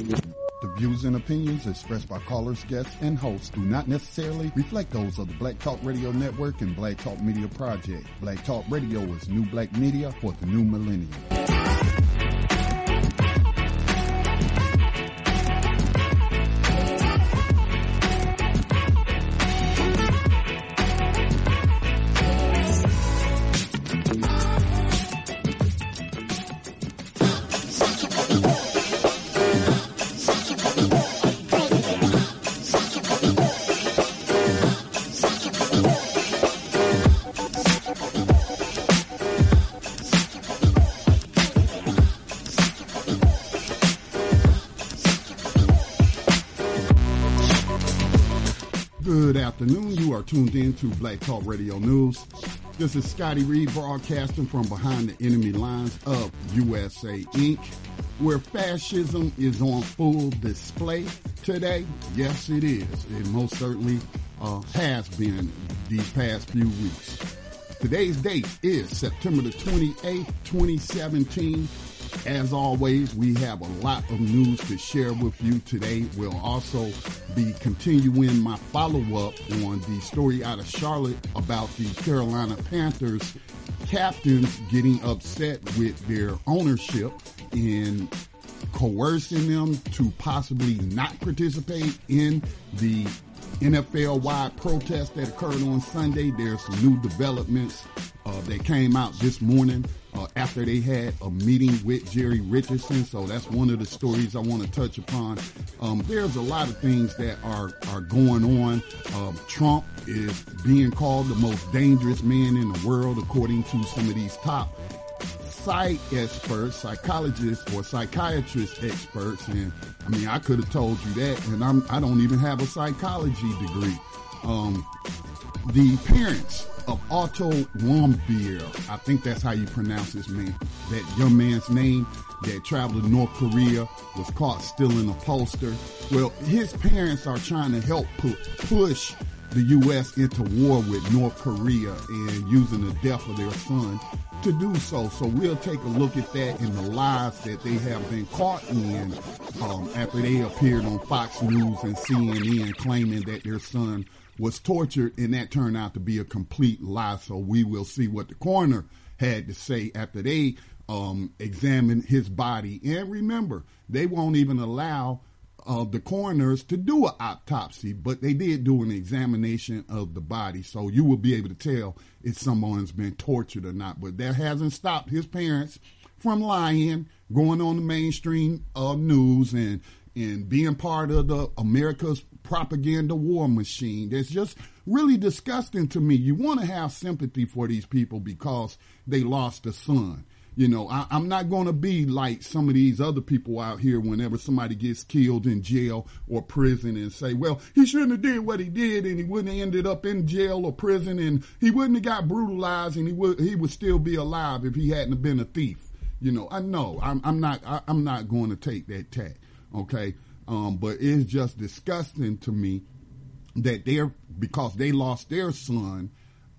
The views and opinions expressed by callers, guests, and hosts do not necessarily reflect those of the Black Talk Radio Network and Black Talk Media Project. Black Talk Radio is new black media for the new millennium. Good afternoon. You are tuned in to Black Talk Radio News. This is Scotty Reed broadcasting from behind the enemy lines of USA Inc., where fascism is on full display today. Yes, it is. It most certainly has been these past few weeks. Today's date is September the 28th, 2017. As always, we have a lot of news to share with you today. We'll also be continuing my follow-up on the story out of Charlotte about the Carolina Panthers captains getting upset with their ownership in coercing them to possibly not participate in the NFL-wide protest that occurred on Sunday. There's some new developments that came out this morning after they had a meeting with Jerry Richardson. So that's one of the stories I want to touch upon. There's a lot of things that are going on. Trump is being called the most dangerous man in the world, according to some of these top psychologists or psychiatrist experts. And I mean, I could have told you that, and I don't even have a psychology degree. The parents of Otto Warmbier, I think that's how you pronounce this man, that young man's name that traveled to North Korea, was caught stealing a poster. Well, his parents are trying to help push the U.S. into war with North Korea and using the death of their son to do so. So we'll take a look at that and the lies that they have been caught in after they appeared on Fox News and CNN claiming that their son was tortured, and that turned out to be a complete lie. So we will see what the coroner had to say after they examined his body. And remember, they won't even allow the coroners to do an autopsy, but they did do an examination of the body. So you will be able to tell if someone's been tortured or not. But that hasn't stopped his parents from lying, going on the mainstream news and being part of the America's propaganda war machine. That's just really disgusting to me. You want to have sympathy for these people because they lost a son. You know, I'm not going to be like some of these other people out here whenever somebody gets killed in jail or prison and say, well, he shouldn't have did what he did and he wouldn't have ended up in jail or prison and he wouldn't have got brutalized and he would still be alive if he hadn't have been a thief. You know, I know I'm not going to take that tack. Okay. But it's just disgusting to me that because they lost their son,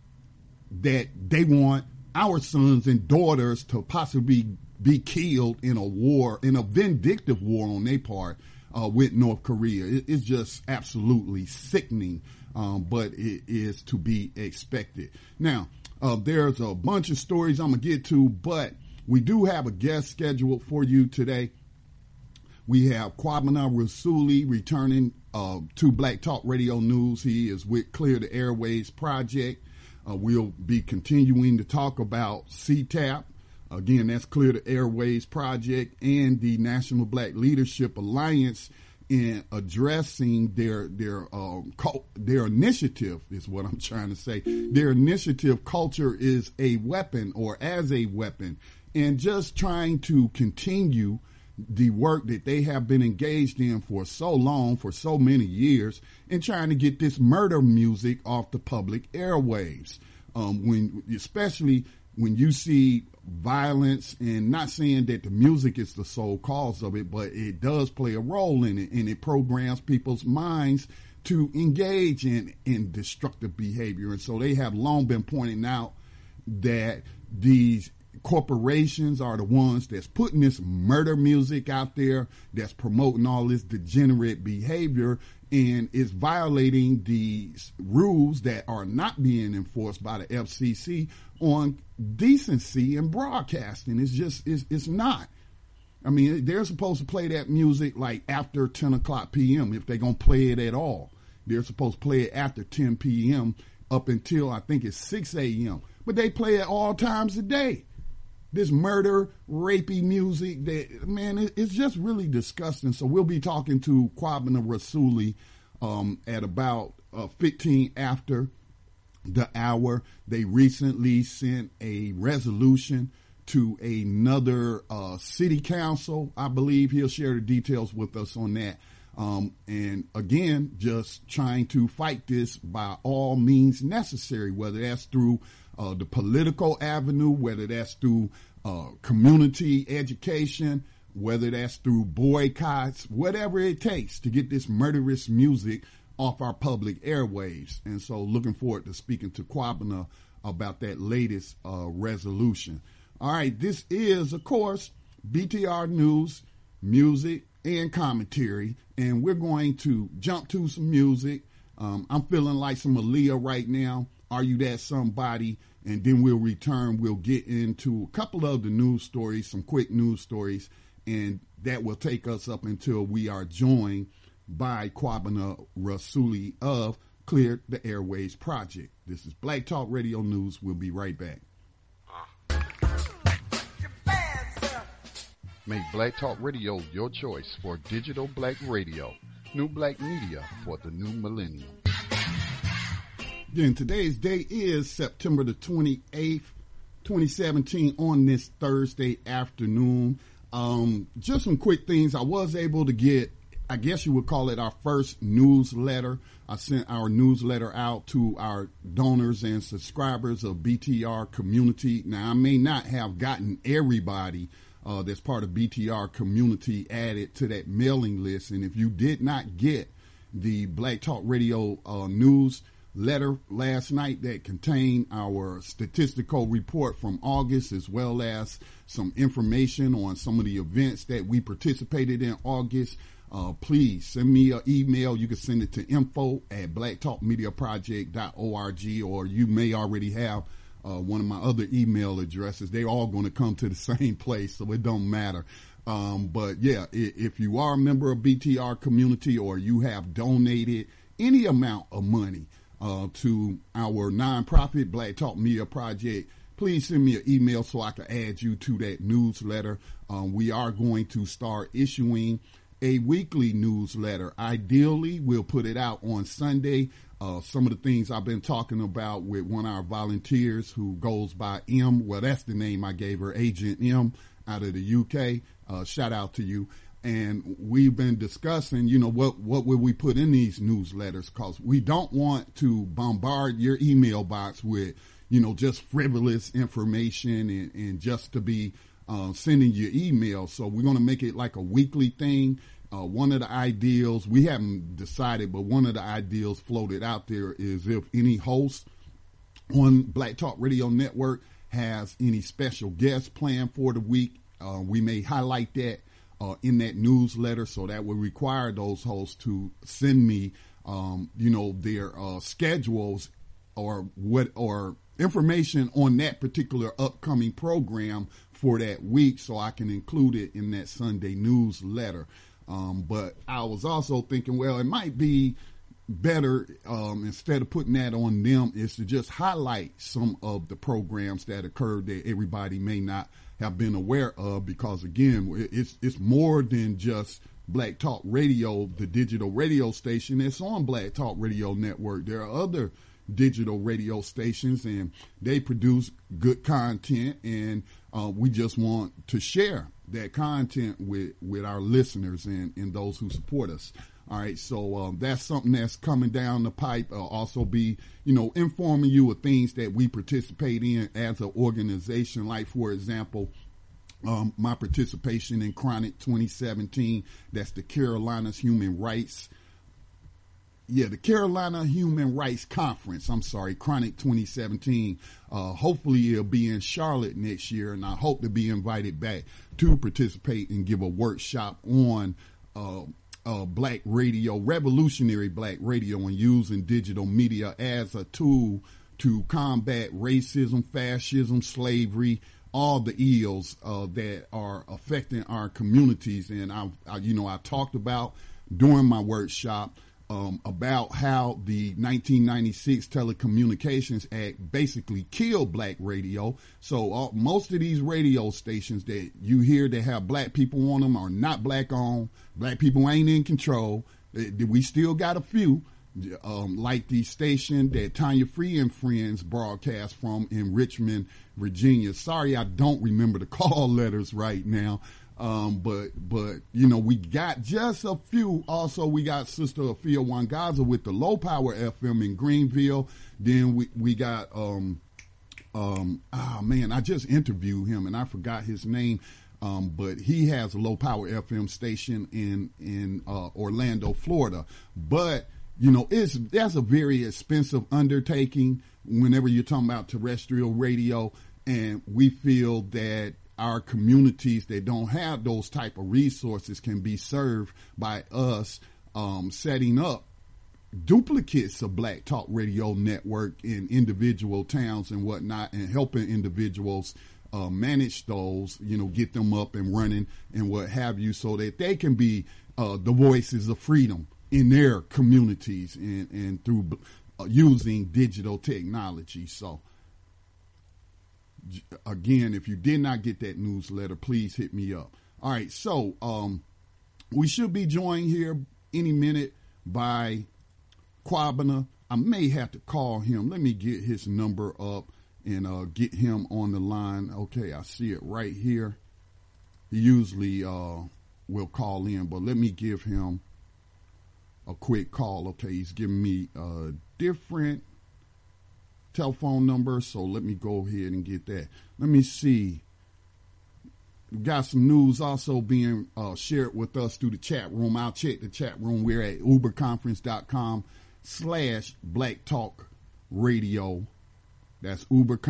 that they want our sons and daughters to possibly be killed in a war, in a vindictive war on their part, with North Korea. It's just absolutely sickening, but it is to be expected. Now, there's a bunch of stories I'm going to get to, but we do have a guest scheduled for you today. We have Kwabena Rasuli returning to Black Talk Radio News. He is with Clear the Airways Project. We'll be continuing to talk about CTAP. Again, that's Clear the Airways Project and the National Black Leadership Alliance in addressing their initiative is what I'm trying to say. Their initiative, Culture is a Weapon, or as a weapon, and just trying to continue the work that they have been engaged in for so long, for so many years, and trying to get this murder music off the public airwaves. Especially when you see violence, and not saying that the music is the sole cause of it, but it does play a role in it, and it programs people's minds to engage in destructive behavior. And so they have long been pointing out that these corporations are the ones that's putting this murder music out there, that's promoting all this degenerate behavior, and is violating the rules that are not being enforced by the FCC on decency and broadcasting. It's not. I mean, they're supposed to play that music like after 10 o'clock p.m. if they're going to play it at all. They're supposed to play it after 10 p.m. up until I think it's 6 a.m. But they play it all times a day. This murder, rapey music, that, man, it's just really disgusting. So we'll be talking to Kwabena Rasuli at about 15 after the hour. They recently sent a resolution to another city council. I believe he'll share the details with us on that. And again, just trying to fight this by all means necessary, whether that's through the political avenue, whether that's through community education, whether that's through boycotts, whatever it takes to get this murderous music off our public airwaves. And so looking forward to speaking to Kwabena about that latest resolution. All right, this is, of course, BTR News, music, and commentary, and we're going to jump to some music. I'm feeling like some Aaliyah right now. Are You That Somebody? And then we'll return. We'll get into a couple of the news stories, some quick news stories, and that will take us up until we are joined by Kwabena Rasuli of Clear the Airways Project. This is Black Talk Radio News. We'll be right back. Make Black Talk Radio your choice for digital black radio. New black media for the new millennium. Again, today's day is September the 28th, 2017 on this Thursday afternoon. Just some quick things. I was able to get, I guess you would call it our first newsletter. I sent our newsletter out to our donors and subscribers of BTR Community. Now, I may not have gotten everybody that's part of BTR Community added to that mailing list. And if you did not get the Black Talk Radio news letter last night that contained our statistical report from August, as well as some information on some of the events that we participated in August, please send me an email. You can send it to info@blacktalkmediaproject.org, or you may already have one of my other email addresses. They're all going to come to the same place, so it don't matter. But yeah, if you are a member of BTR Community, or you have donated any amount of money to our nonprofit Black Talk Media Project, please send me an email so I can add you to that newsletter. We are going to start issuing a weekly newsletter. Ideally, we'll put it out on Sunday. Some of the things I've been talking about with one of our volunteers who goes by M. Well, that's the name I gave her, Agent M, out of the UK. Shout out to you. And we've been discussing, what will we put in these newsletters? Because we don't want to bombard your email box with, just frivolous information and just to be sending you emails. So we're going to make it like a weekly thing. One of the ideals, we haven't decided, but one of the ideals floated out there is if any host on Black Talk Radio Network has any special guests planned for the week, we may highlight that in that newsletter. So that would require those hosts to send me, their schedules or information on that particular upcoming program for that week, so I can include it in that Sunday newsletter. But I was also thinking, well, it might be better, instead of putting that on them, is to just highlight some of the programs that occurred that everybody may not have been aware of, because again, it's more than just Black Talk Radio, the digital radio station that's on Black Talk Radio Network. There are other digital radio stations, and they produce good content, and we just want to share that content with our listeners and those who support us. All right, so that's something that's coming down the pipe. Also be, informing you of things that we participate in as an organization. Like, for example, my participation in Chronic 2017, that's the Carolinas Human Rights the Carolina Human Rights Conference. I'm sorry, Chronic 2017. Hopefully it'll be in Charlotte next year, and I hope to be invited back to participate and give a workshop on black radio, revolutionary black radio, and using digital media as a tool to combat racism, fascism, slavery, all the ills that are affecting our communities. And I talked about during my workshop about how the 1996 Telecommunications Act basically killed black radio. So most of these radio stations that you hear that have black people on them are not black owned. Black people ain't in control. We still got a few, like the station that Tanya Free and Friends broadcast from in Richmond, Virginia. Sorry, I don't remember the call letters right now. But we got just a few. Also, we got Sister Afia Wangaza with the Low Power FM in Greenville. Then we got, I just interviewed him and I forgot his name. But he has a Low Power FM station in Orlando, Florida. But, that's a very expensive undertaking whenever you're talking about terrestrial radio. And we feel that our communities that don't have those type of resources can be served by us setting up duplicates of Black Talk Radio Network in individual towns and whatnot, and helping individuals manage those, get them up and running and what have you, so that they can be the voices of freedom in their communities and through using digital technology. So, again, if you did not get that newsletter, please hit me up. All right, so we should be joined here any minute by Kwabena. I may have to call him. Let me get his number up and get him on the line. Okay, I see it right here. He usually will call in, but let me give him a quick call. Okay, he's giving me a different telephone number, so let me go ahead and get that. Let me see. We got some news also being shared with us through the chat room. I'll check the chat room. We're at uberconference.com/Black Talk Radio. That's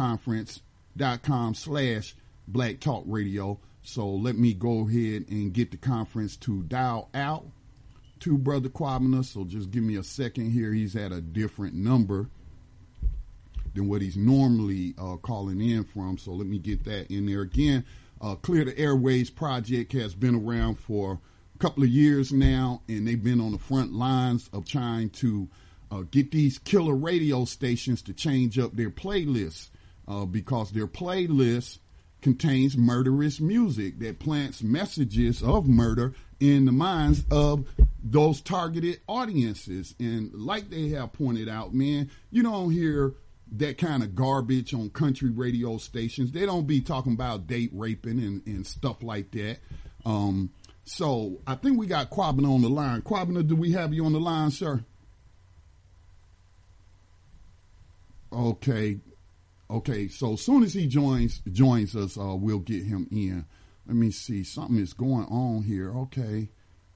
uberconference.com/Black Talk Radio. So let me go ahead and get the conference to dial out to Brother Kwabena. So just give me a second here. He's at a different number than what he's normally calling in from. So let me get that in there again. Clear the Airways project has been around for a couple of years now, and they've been on the front lines of trying to get these killer radio stations to change up their playlists because their playlist contains murderous music that plants messages of murder in the minds of those targeted audiences. And like they have pointed out, man, you don't hear that kind of garbage on country radio stations. They don't be talking about date raping and stuff like that. So I think we got Kwabena on the line. Kwabena, do we have you on the line, sir? Okay. So as soon as he joins us, we'll get him in. Let me see. Something is going on here. Okay.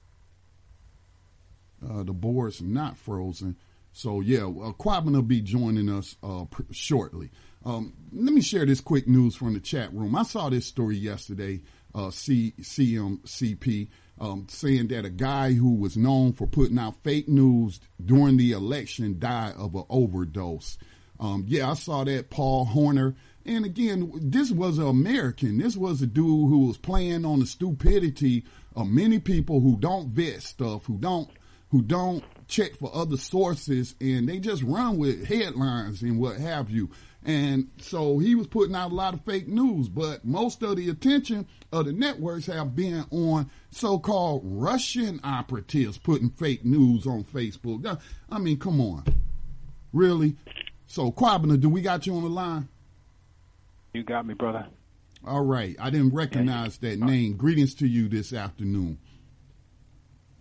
The board's not frozen. So, yeah, Kwabena will be joining us shortly. Let me share this quick news from the chat room. I saw this story yesterday, CMCP, saying that a guy who was known for putting out fake news during the election died of an overdose. I saw that, Paul Horner. And again, this was an American. This was a dude who was playing on the stupidity of many people who don't vet stuff, who don't check for other sources, and they just run with headlines and what have you. And so he was putting out a lot of fake news, but most of the attention of the networks have been on so-called Russian operatives putting fake news on Facebook. I mean, come on. Really? So, Kwabena, do we got you on the line? You got me, brother. All right. I didn't recognize that name. Greetings to you this afternoon.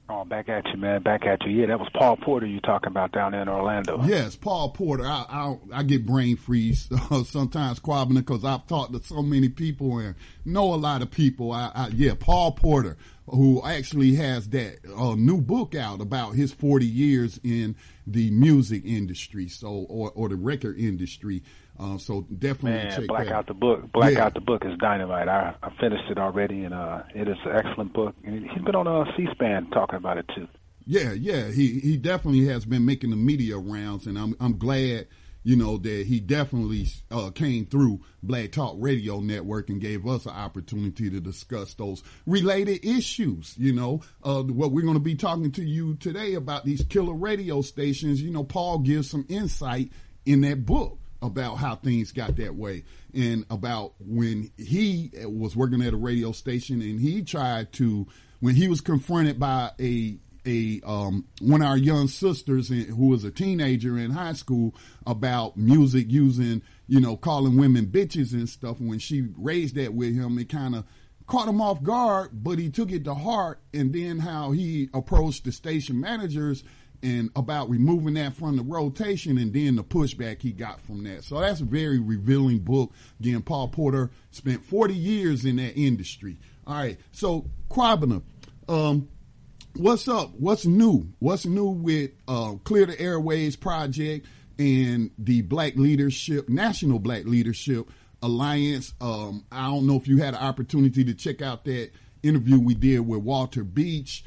Oh, back at you, man. Back at you. Yeah, that was Paul Porter you talking about down there in Orlando. Yes, Paul Porter. I get brain freeze sometimes, Kwabena, because I've talked to so many people and know a lot of people. Paul Porter, who actually has that new book out about his 40 years in the music industry, or the record industry. So definitely check Black that out. The book. Black Out the book is dynamite. I finished it already, and it is an excellent book. And he's been on C-SPAN talking about it too. Yeah. He definitely has been making the media rounds, and I'm glad, that he definitely came through Black Talk Radio Network and gave us an opportunity to discuss those related issues. What we're going to be talking to you today about these killer radio stations. Paul gives some insight in that book about how things got that way, and about when he was working at a radio station and he tried to, when he was confronted by one of our young sisters who was a teenager in high school about music using, calling women bitches and stuff. When she raised that with him, it kind of caught him off guard, but he took it to heart. And then how he approached the station managers and about removing that from the rotation, and then the pushback he got from that. So that's a very revealing book. Again, Paul Porter spent 40 years in that industry. All right. So Kwabena, what's up? What's new? What's new with Clear the Airways Project and the National Black Leadership Alliance? I don't know if you had an opportunity to check out that interview we did with Walter Beach,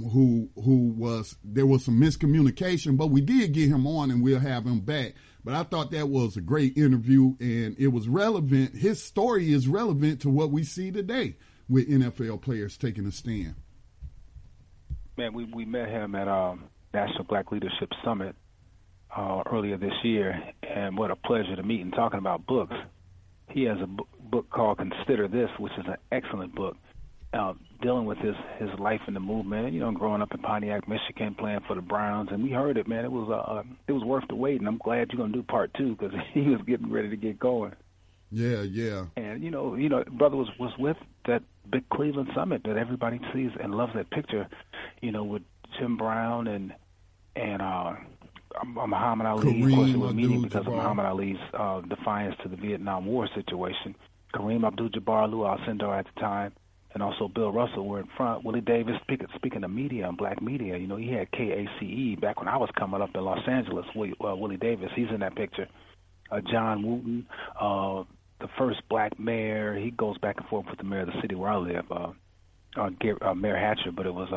there was some miscommunication, but we did get him on and we'll have him back. But I thought that was a great interview, and it was relevant. His story is relevant to what we see today with NFL players taking a stand. Man, we met him at National Black Leadership Summit earlier this year, and what a pleasure to meet and talking about books. He has a book called Consider This, which is an excellent book, dealing with his life in the movement. Growing up in Pontiac, Michigan, playing for the Browns, and we heard it, man. It was worth the wait, and I'm glad you're going to do part 2 because he was getting ready to get going. Yeah. And brother was with that big Cleveland summit that everybody sees and loves that picture, with Jim Brown and Muhammad Ali. Kareem, of course, it was meeting because of Muhammad Ali's defiance to the Vietnam War situation. Kareem Abdul-Jabbar, Lou Alcindor at the time, and also Bill Russell were in front. Willie Davis, speaking of media and black media, he had KACE back when I was coming up in Los Angeles. Willie Davis, he's in that picture. John Wooten, the first black mayor, he goes back and forth with the mayor of the city where I live, Mayor Hatcher, but it was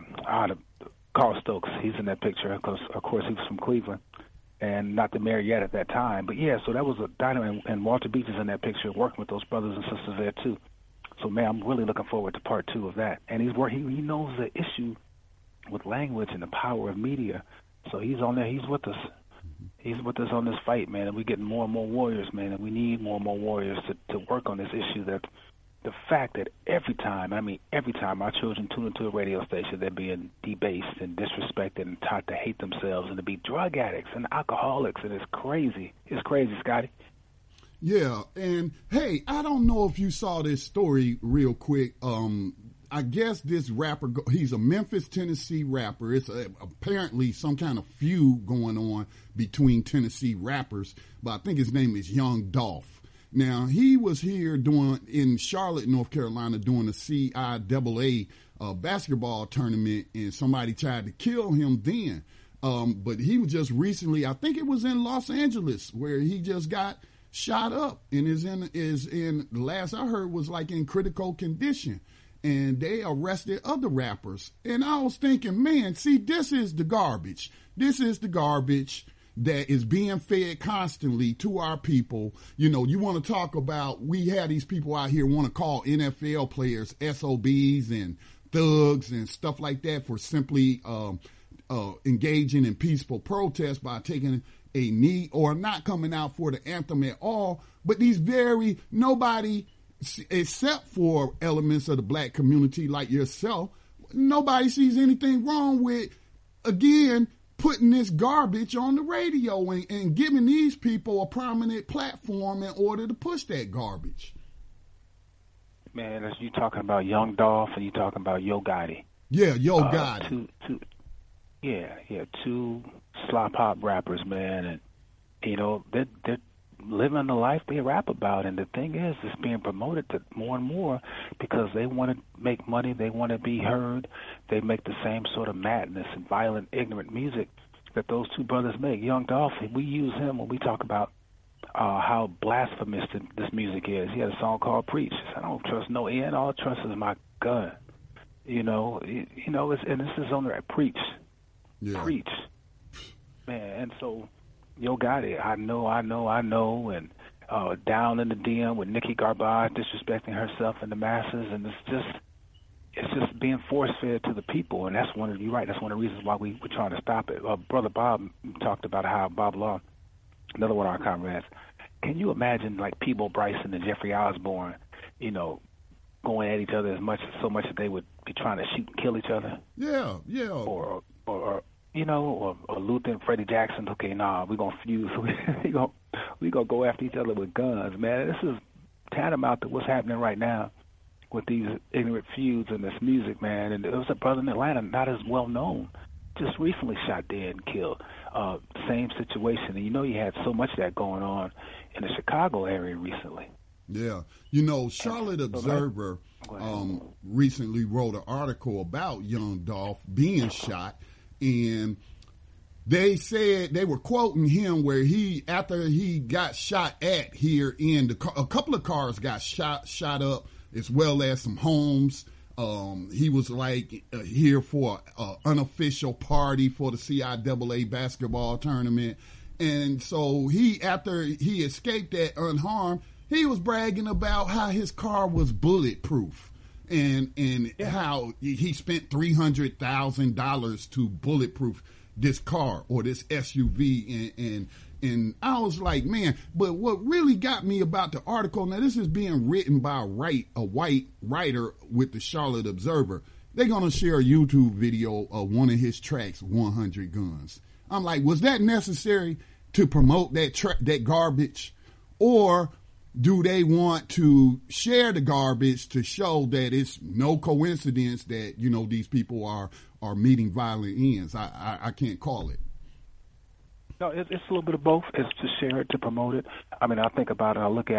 Carl Stokes. He's in that picture because, of course, he was from Cleveland and not the mayor yet at that time. But, yeah, so that was a dynamite, and Walter Beach is in that picture working with those brothers and sisters there, too. So, man, I'm really looking forward to part 2 of that. And he knows the issue with language and the power of media. So he's on there. He's with us. He's with us on this fight, man. And we're getting more and more warriors, man. And we need more and more warriors to work on this issue. That the fact that every time our children tune into a radio station, they're being debased and disrespected and taught to hate themselves and to be drug addicts and alcoholics. And it's crazy. It's crazy, Scotty. Yeah, and hey, I don't know if you saw this story real quick. I guess this rapper, he's a Memphis, Tennessee rapper. It's apparently some kind of feud going on between Tennessee rappers, but I think his name is Young Dolph. Now, he was here in Charlotte, North Carolina, doing a CIAA basketball tournament, and somebody tried to kill him then. But he was just recently, I think it was in Los Angeles, where he just got shot up and is in the last I heard was like in critical condition, and they arrested other rappers. And I was thinking, man, see, this is the garbage. This is the garbage that is being fed constantly to our people. You want to talk about, we have these people out here want to call NFL players SOBs and thugs and stuff like that for simply engaging in peaceful protest by taking a knee or not coming out for the anthem at all. But nobody, except for elements of the black community like yourself, nobody sees anything wrong with, again, putting this garbage on the radio and giving these people a prominent platform in order to push that garbage. Man, as you talking about Young Dolph and you talking about Yo Gotti. Yeah, Yo Gotti. Two slop hop rappers, man, and they're living the life they rap about. And the thing is, it's being promoted to more and more because they want to make money, they want to be heard. They make the same sort of madness and violent, ignorant music that those two brothers make. Young Dolph, we use him when we talk about how blasphemous this music is. He had a song called Preach. He said, I don't trust no end. All I trust is my gun. And this is on there at Preach. Yeah. Preach. Man, and so Yo Gotti, I know, and down in the DM with Nikki Garbage disrespecting herself and the masses, and it's just being force-fed to the people, and that's one of the reasons why we're trying to stop it. Brother Bob talked about how Bob Law, another one of our comrades, can you imagine like Peabo Bryson and Jeffrey Osborne, going at each other so much that they would be trying to shoot and kill each other? Yeah. Or Luther and Freddie Jackson. Okay, we're gonna fuse. we gonna go after each other with guns, man. This is tantamount to what's happening right now with these ignorant feuds and this music, man. And there was a brother in Atlanta, not as well known, just recently shot dead and killed. Same situation, and you had so much of that going on in the Chicago area recently. Yeah. Charlotte Observer recently wrote an article about Young Dolph being shot, and they said they were quoting him where after he got shot at here a couple of cars got shot up, as well as some homes. He was here for an unofficial party for the CIAA basketball tournament. And so after he escaped that unharmed, he was bragging about how his car was bulletproof and how he spent $300,000 to bulletproof this car or this SUV. And I was like, man, but what really got me about the article, now this is being written by a white writer with the Charlotte Observer. They're going to share a YouTube video of one of his tracks, 100 Guns. I'm like, was that necessary to promote that garbage? Or do they want to share the garbage to show that it's no coincidence that, these people are meeting violent ends? I can't call it. No, it's a little bit of both. It's to share it, to promote it. I mean, I think about it. I look at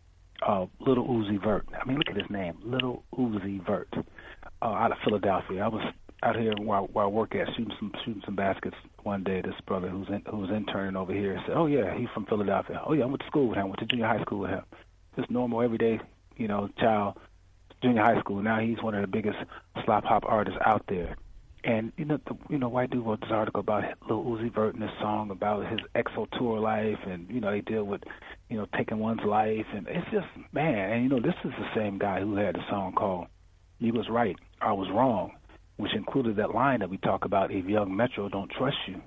Little Uzi Vert. I mean, look at his name, Little Uzi Vert, out of Philadelphia. I was out here where I work at shooting some baskets one day. This brother who was interning over here said, "Oh yeah, he's from Philadelphia. Oh yeah, I went to school with him. Went to junior high school with him. Just normal, everyday, child, junior high school. Now he's one of the biggest slop hop artists out there." And white dude wrote this article about Lil Uzi Vert and this song about his EXO tour life, and they deal with taking one's life, and it's just, man. And this is the same guy who had a song called "You Was Right, I Was Wrong," which included that line that we talk about: "If Young Metro don't trust you,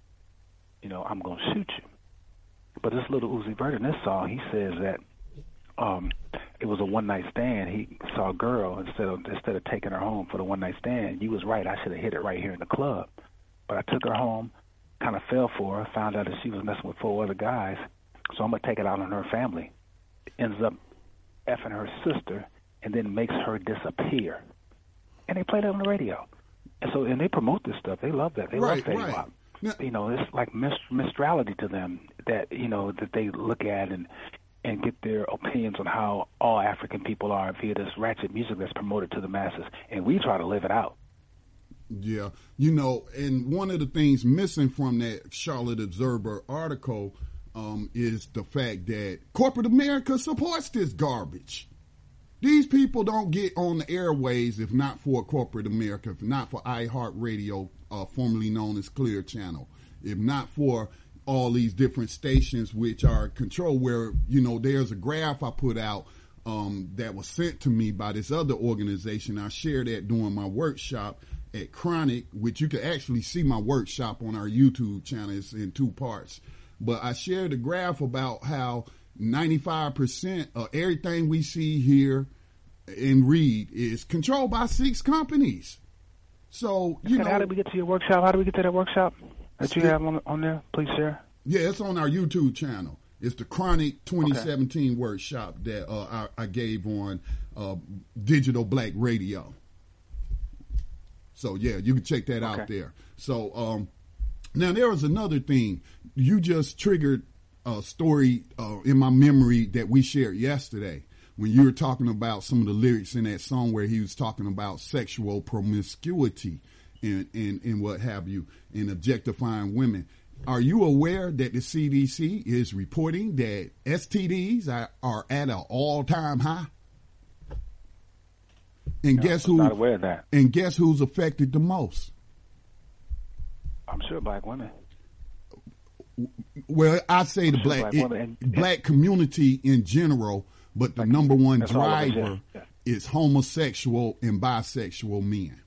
I'm gonna shoot you." But this Little Uzi Vert in this song, he says that it was a one-night stand. He saw a girl, instead of taking her home for the one-night stand, you was right, I should have hit it right here in the club. But I took her home, kind of fell for her, found out that she was messing with 4 other guys, so I'm going to take it out on her family. Ends up effing her sister, and then makes her disappear. And they play that on the radio. And they promote this stuff. They love that. They love that hip-hop. It's like minstrality to them that, that they look at and get their opinions on how all African people are via this ratchet music that's promoted to the masses. And we try to live it out. Yeah. And one of the things missing from that Charlotte Observer article is the fact that corporate America supports this garbage. These people don't get on the airways if not for corporate America, if not for iHeartRadio, formerly known as Clear Channel, if not for all these different stations which are controlled, where, there's a graph I put out that was sent to me by this other organization. I shared that during my workshop at Chronic, which you can actually see my workshop on our YouTube channel. It's in 2 parts. But I shared a graph about how 95% of everything we see, hear, and read is controlled by 6 companies. So, How did we get to your workshop? How did we get to that workshop that you have on there? Please share. Yeah, it's on our YouTube channel. It's the Chronic 2017 workshop that I gave on Digital Black Radio. So yeah, you can check that out there. So now there was another thing. You just triggered a story in my memory that we shared yesterday when you were talking about some of the lyrics in that song where he was talking about sexual promiscuity and what have you, and objectifying women. Are you aware that the CDC is reporting that STDs are at an all-time high? And guess who? Not aware of that. And guess who's affected the most? I'm sure black women. Well, I say the black community in general, but the number one driver is homosexual and bisexual men.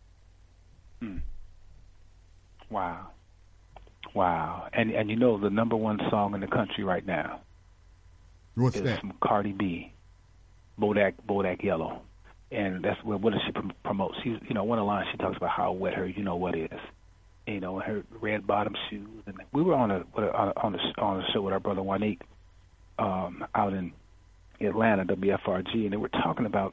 Wow. And you know the number one song in the country right now. What's is that? From Cardi B, Bodak Yellow. And that's what does she promote? She's, one of the lines she talks about how wet her, what is. Her red bottom shoes. And we were on a show with our brother Wanique out in Atlanta, WFRG, and they were talking about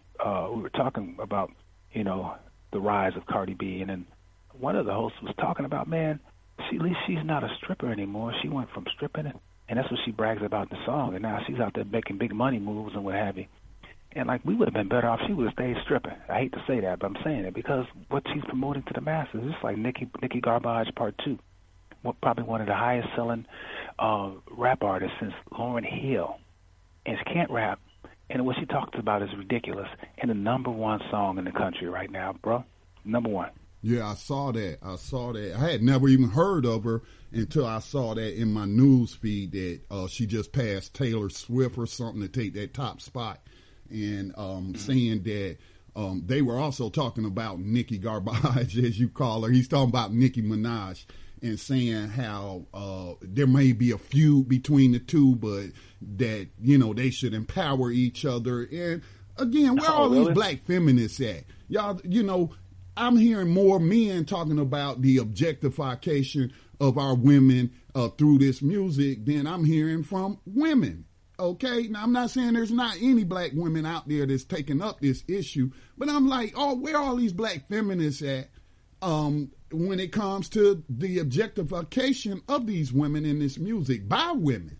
the rise of Cardi B, and then one of the hosts was talking about, man, at least she's not a stripper anymore. She went from stripping, and that's what she brags about in the song, and now she's out there making big money moves and what have you. And we would have been better off. She would have stayed stripping. I hate to say that, but I'm saying it because what she's promoting to the masses is like Nicki Garbage Part 2. Probably one of the highest selling rap artists since Lauryn Hill. And she can't rap. And what she talks about is ridiculous. And the number one song in the country right now, bro. Number one. Yeah, I saw that. I had never even heard of her until I saw that in my news feed that she just passed Taylor Swift or something to take that top spot. And saying that they were also talking about Nicki Garbage, as you call her. He's talking about Nicki Minaj and saying how there may be a feud between the two, but that, they should empower each other. And again, where are all these black feminists at? Y'all, I'm hearing more men talking about the objectification of our women through this music than I'm hearing from women. Okay, now I'm not saying there's not any black women out there that's taking up this issue, but I'm like, where are all these black feminists at when it comes to the objectification of these women in this music by women?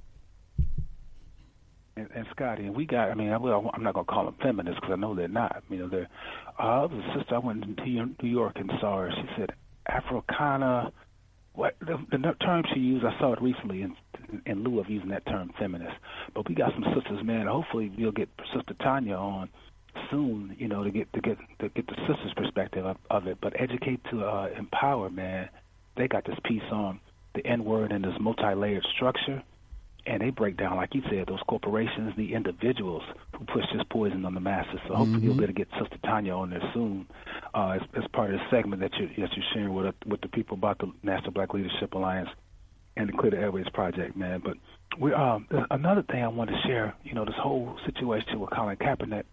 And Scotty, and we got, I'm not going to call them feminists because I know they're not. They're, the sister, I went to New York and saw her. She said, Africana, what the term she used, I saw it recently in lieu of using that term feminist. But we got some sisters, man. Hopefully we'll get Sister Tanya on soon, to get the sisters' perspective of it. But educate to empower, man. They got this piece on the N-word and this multi-layered structure. And they break down, like you said, those corporations, the individuals who push this poison on the masses. So hopefully you'll be able to get Sister Tanya on there soon as part of the segment that you're sharing with the people about the National Black Leadership Alliance and the Clear the Airways Project, man. But there's another thing I want to share, this whole situation with Colin Kaepernick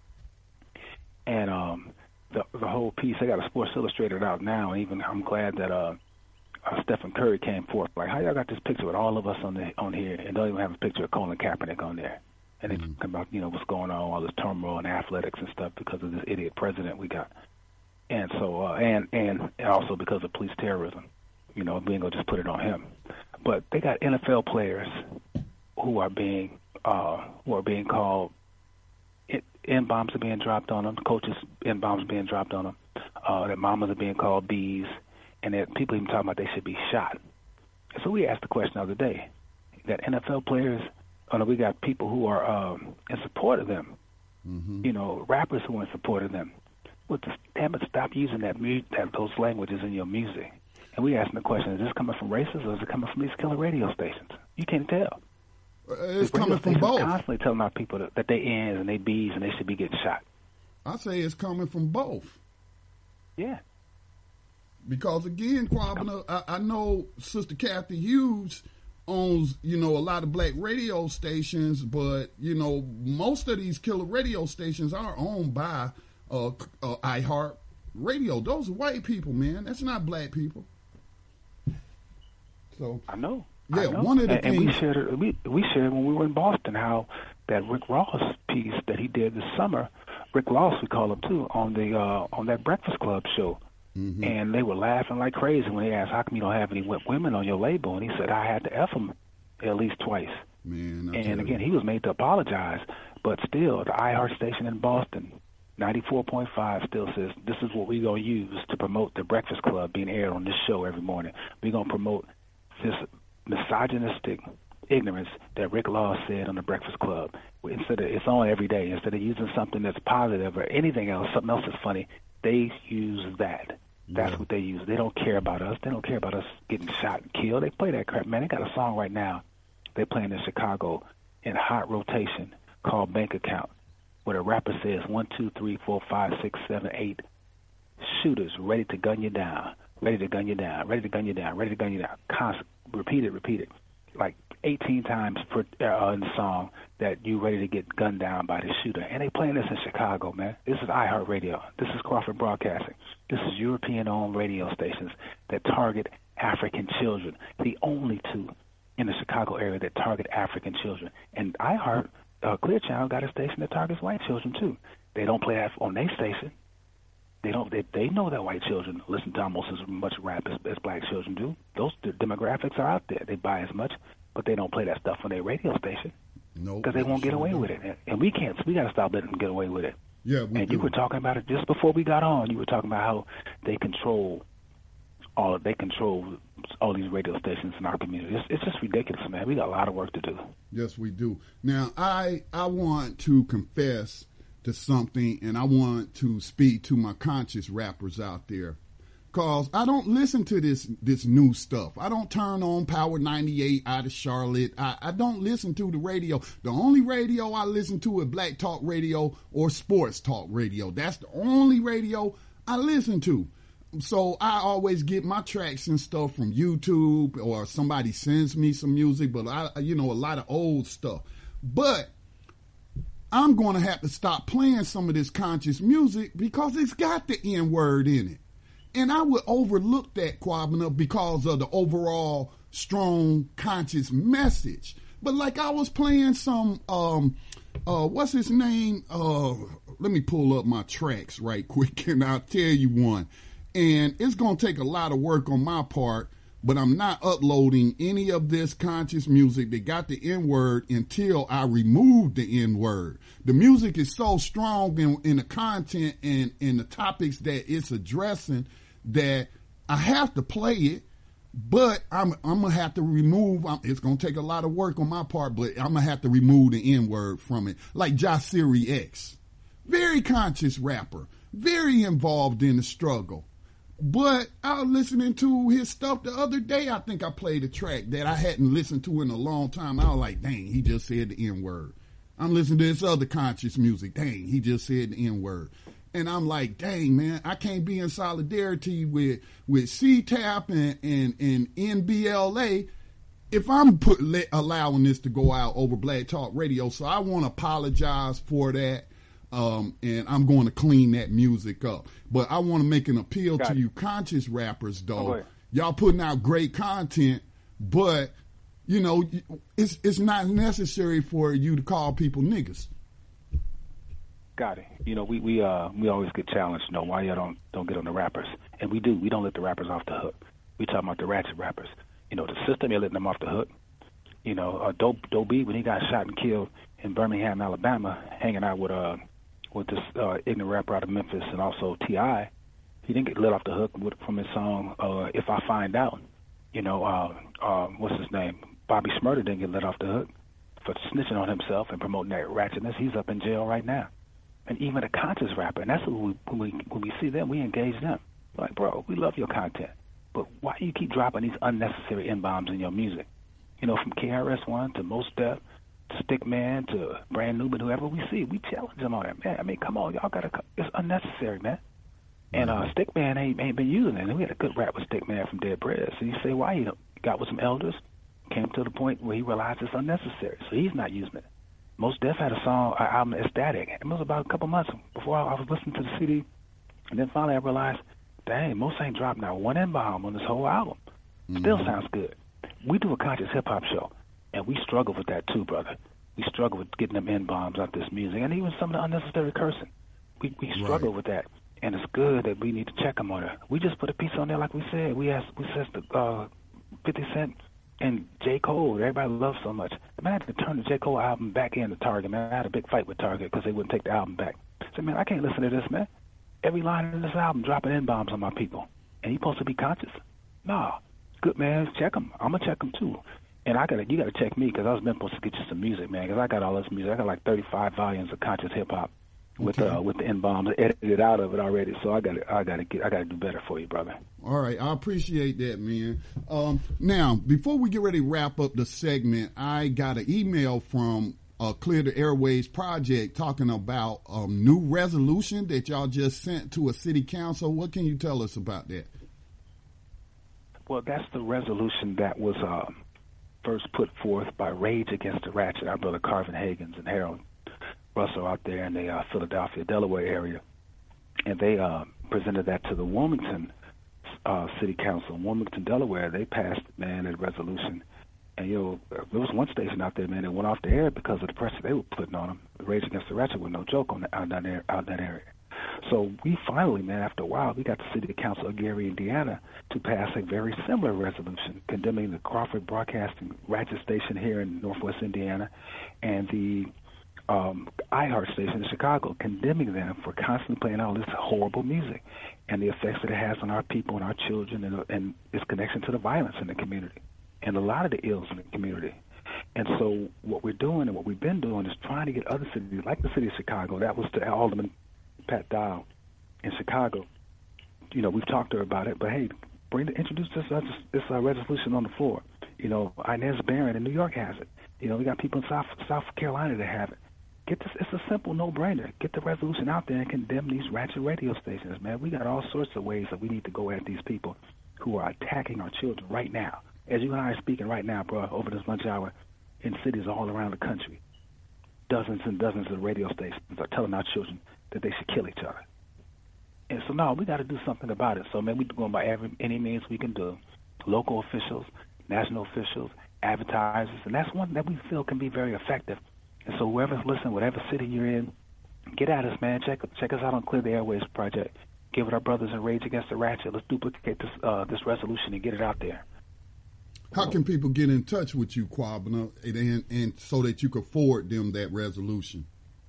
and the whole piece. I got a Sports Illustrated out now, and even I'm glad that Stephen Curry came forth. Like, how y'all got this picture with all of us on here and don't even have a picture of Colin Kaepernick on there? And they talking about, what's going on, all this turmoil in athletics and stuff because of this idiot president we got. And so, and also because of police terrorism. We ain't gonna just put it on him. But they got NFL players who are being called, N-bombs are being dropped on them, coaches N-bombs being dropped on them, their mamas are being called bees, and that people even talking about they should be shot. So we asked the question the other day that NFL players, we got people who are in support of them, rappers who are in support of them. Well, just, damn it, stop using those languages in your music. And we asking the question, is this coming from racists or is it coming from these killer radio stations? You can't tell. It's coming from both. Constantly telling our people that they N's and they B's and they should be getting shot. I say it's coming from both. Yeah. Because again, Kwabena, I know Sister Kathy Hughes owns, a lot of black radio stations, but, most of these killer radio stations are owned by iHeart Radio. Those are white people, man. That's not black people. So I know. Yeah, one of the things. And we shared when we were in Boston how that Rick Ross piece that he did this summer, Rick Ross we call him too, on that Breakfast Club show. Mm-hmm. And they were laughing like crazy when they asked, how come you don't have any women on your label? And he said, I had to F them at least twice. Man, and again, he was made to apologize. But still, the iHeart station in Boston, 94.5, still says, this is what we're going to use to promote the Breakfast Club being aired on this show every morning. We're going to promote this misogynistic ignorance that Rick Law said on the Breakfast Club. It's on every day. Instead of using something that's positive or anything else, something else that's funny, they use that. That's what they use. They don't care about us. They don't care about us getting shot and killed. They play that crap. Man, they got a song right now they're playing in Chicago in hot rotation called Bank Account, where the rapper says 1, 2, 3, 4, 5, 6, 7, 8 shooters ready to gun you down, ready to gun you down, ready to gun you down, ready to gun you down. Constant, repeat it, like 18 times in the song that you ready to get gunned down by the shooter. And they playing this in Chicago, man. This is iHeartRadio. This is Crawford Broadcasting. This is European-owned radio stations that target African children, the only two in the Chicago area that target African children. And iHeart, Clear Channel, got a station that targets white children, too. They don't play that on their station. They don't. They know that white children listen to almost as much rap as black children do. Those demographics are out there. They buy as much, but they don't play that stuff on their radio station. No, because they won't get away with it, and we can't. We got to stop letting them get away with it. Yeah, you were talking about it just before we got on. You were talking about how they control all these radio stations in our community. It's just ridiculous, man. We got a lot of work to do. Yes, we do. Now, I want to confess to something, and I want to speak to my conscious rappers out there, because I don't listen to this new stuff. I don't turn on Power 98 out of Charlotte. I don't listen to the radio. The only radio I listen to is Black Talk Radio or Sports Talk Radio. That's the only radio I listen to. So I always get my tracks and stuff from YouTube, or somebody sends me some music, but a lot of old stuff. But I'm going to have to stop playing some of this conscious music because it's got the N-word in it. And I would overlook that, Kwabena, because of the overall strong conscious message. But like I was playing some, what's his name? Let me pull up my tracks right quick and I'll tell you one. And it's going to take a lot of work on my part, but I'm not uploading any of this conscious music that got the N-word until I remove the N-word. The music is so strong in the content and in the topics that it's addressing that I have to play it, but I'm going to have to remove, it's going to take a lot of work on my part, but I'm going to have to remove the N-word from it. Like Jasiri X, very conscious rapper, very involved in the struggle. But I was listening to his stuff the other day. I think I played a track that I hadn't listened to in a long time. I was like, dang, he just said the N-word. I'm listening to this other conscious music. Dang, he just said the N-word. And I'm like, dang, man, I can't be in solidarity with CTAP and NBLA if I'm allowing this to go out over Black Talk Radio. So I want to apologize for that. And I'm going to clean that music up. But I want to make an appeal to you conscious rappers, though. Y'all putting out great content, but, it's not necessary for you to call people niggas. Got it. We always get challenged, why y'all don't get on the rappers. And we do. We don't let the rappers off the hook. We talking about the ratchet rappers. The system, you're letting them off the hook. Dope B, when he got shot and killed in Birmingham, Alabama, hanging out with this ignorant rapper out of Memphis and also T.I., he didn't get let off the hook from his song, If I Find Out. What's his name? Bobby Shmurda didn't get let off the hook for snitching on himself and promoting that ratchetness. He's up in jail right now. And even a conscious rapper, and that's when we see them, we engage them. Like, bro, we love your content, but why do you keep dropping these unnecessary N-bombs in your music? From KRS-One to Mos Def, Stickman to Brand New, but whoever we see, we challenge them on that, man. I mean, come on, y'all it's unnecessary, man. And Stickman ain't been using it. And we had a good rap with Stickman from Dead Prez. So you say why he got with some elders, came to the point where he realized it's unnecessary, so he's not using it. Mos Def had a song, album Ecstatic. It was about a couple months before I was listening to the CD, and then finally I realized, dang, Mos ain't dropped not one N-bomb on this whole album. Still sounds good. We do a conscious hip-hop show. And we struggle with that too, brother. We struggle with getting them N-bombs out this music, and even some of the unnecessary cursing. We struggle with that. and it's good that we need to check them on it. We just put a piece on there like we said. We said the 50 Cent and J. Cole, everybody loves so much. Man, I had to turn the J. Cole album back into Target, man. I had a big fight with Target because they wouldn't take the album back. I said, man, I can't listen to this, man. Every line in this album dropping N-bombs on my people. And you supposed to be conscious? Nah. Good, man. Check them. I'm going to check them, too. And you got to check me because I was supposed to get you some music, man, because I got all this music. I got like 35 volumes of conscious hip-hop with the N-bombs edited out of it already. So I got to do better for you, brother. All right, I appreciate that, man. Now, before we get ready to wrap up the segment, I got an email from Clear the Airways Project talking about new resolution that y'all just sent to a city council. What can you tell us about that? Well, that's the resolution that was first put forth by Rage Against the Ratchet, our brother Carvin Higgins and Harold Russell out there in the Philadelphia, Delaware area. And they presented that to the Wilmington City Council in Wilmington, Delaware. They passed, man, a resolution. And, there was one station out there, man, that went off the air because of the pressure they were putting on them. Rage Against the Ratchet was no joke out in that area. So we finally, man, after a while, we got the City Council of Gary, Indiana, to pass a very similar resolution condemning the Crawford Broadcasting Ratchet station here in Northwest Indiana and the iHeart station in Chicago, condemning them for constantly playing all this horrible music and the effects that it has on our people and our children and its connection to the violence in the community and a lot of the ills in the community. And so what we're doing and what we've been doing is trying to get other cities, like the city of Chicago, that was to Alderman Pat Dial in Chicago. We've talked to her about it, but hey, introduce this resolution on the floor. Inez Barron in New York has it. We got people in South Carolina that have it. Get this. It's a simple no-brainer. Get the resolution out there and condemn these ratchet radio stations, man. We got all sorts of ways that we need to go at these people who are attacking our children right now. As you and I are speaking right now, bro, over this lunch hour, in cities all around the country, dozens and dozens of radio stations are telling our children that they should kill each other. And so, no, we got to do something about it. So, man, we're going by any means we can do. Local officials, national officials, advertisers, and that's one that we feel can be very effective. And so whoever's listening, whatever city you're in, get at us, man. Check us out on Clear the Airways Project. Give it our brothers in Rage Against the Ratchet. Let's duplicate this resolution and get it out there. How can people get in touch with you, Kwabena, and so that you can forward them that resolution?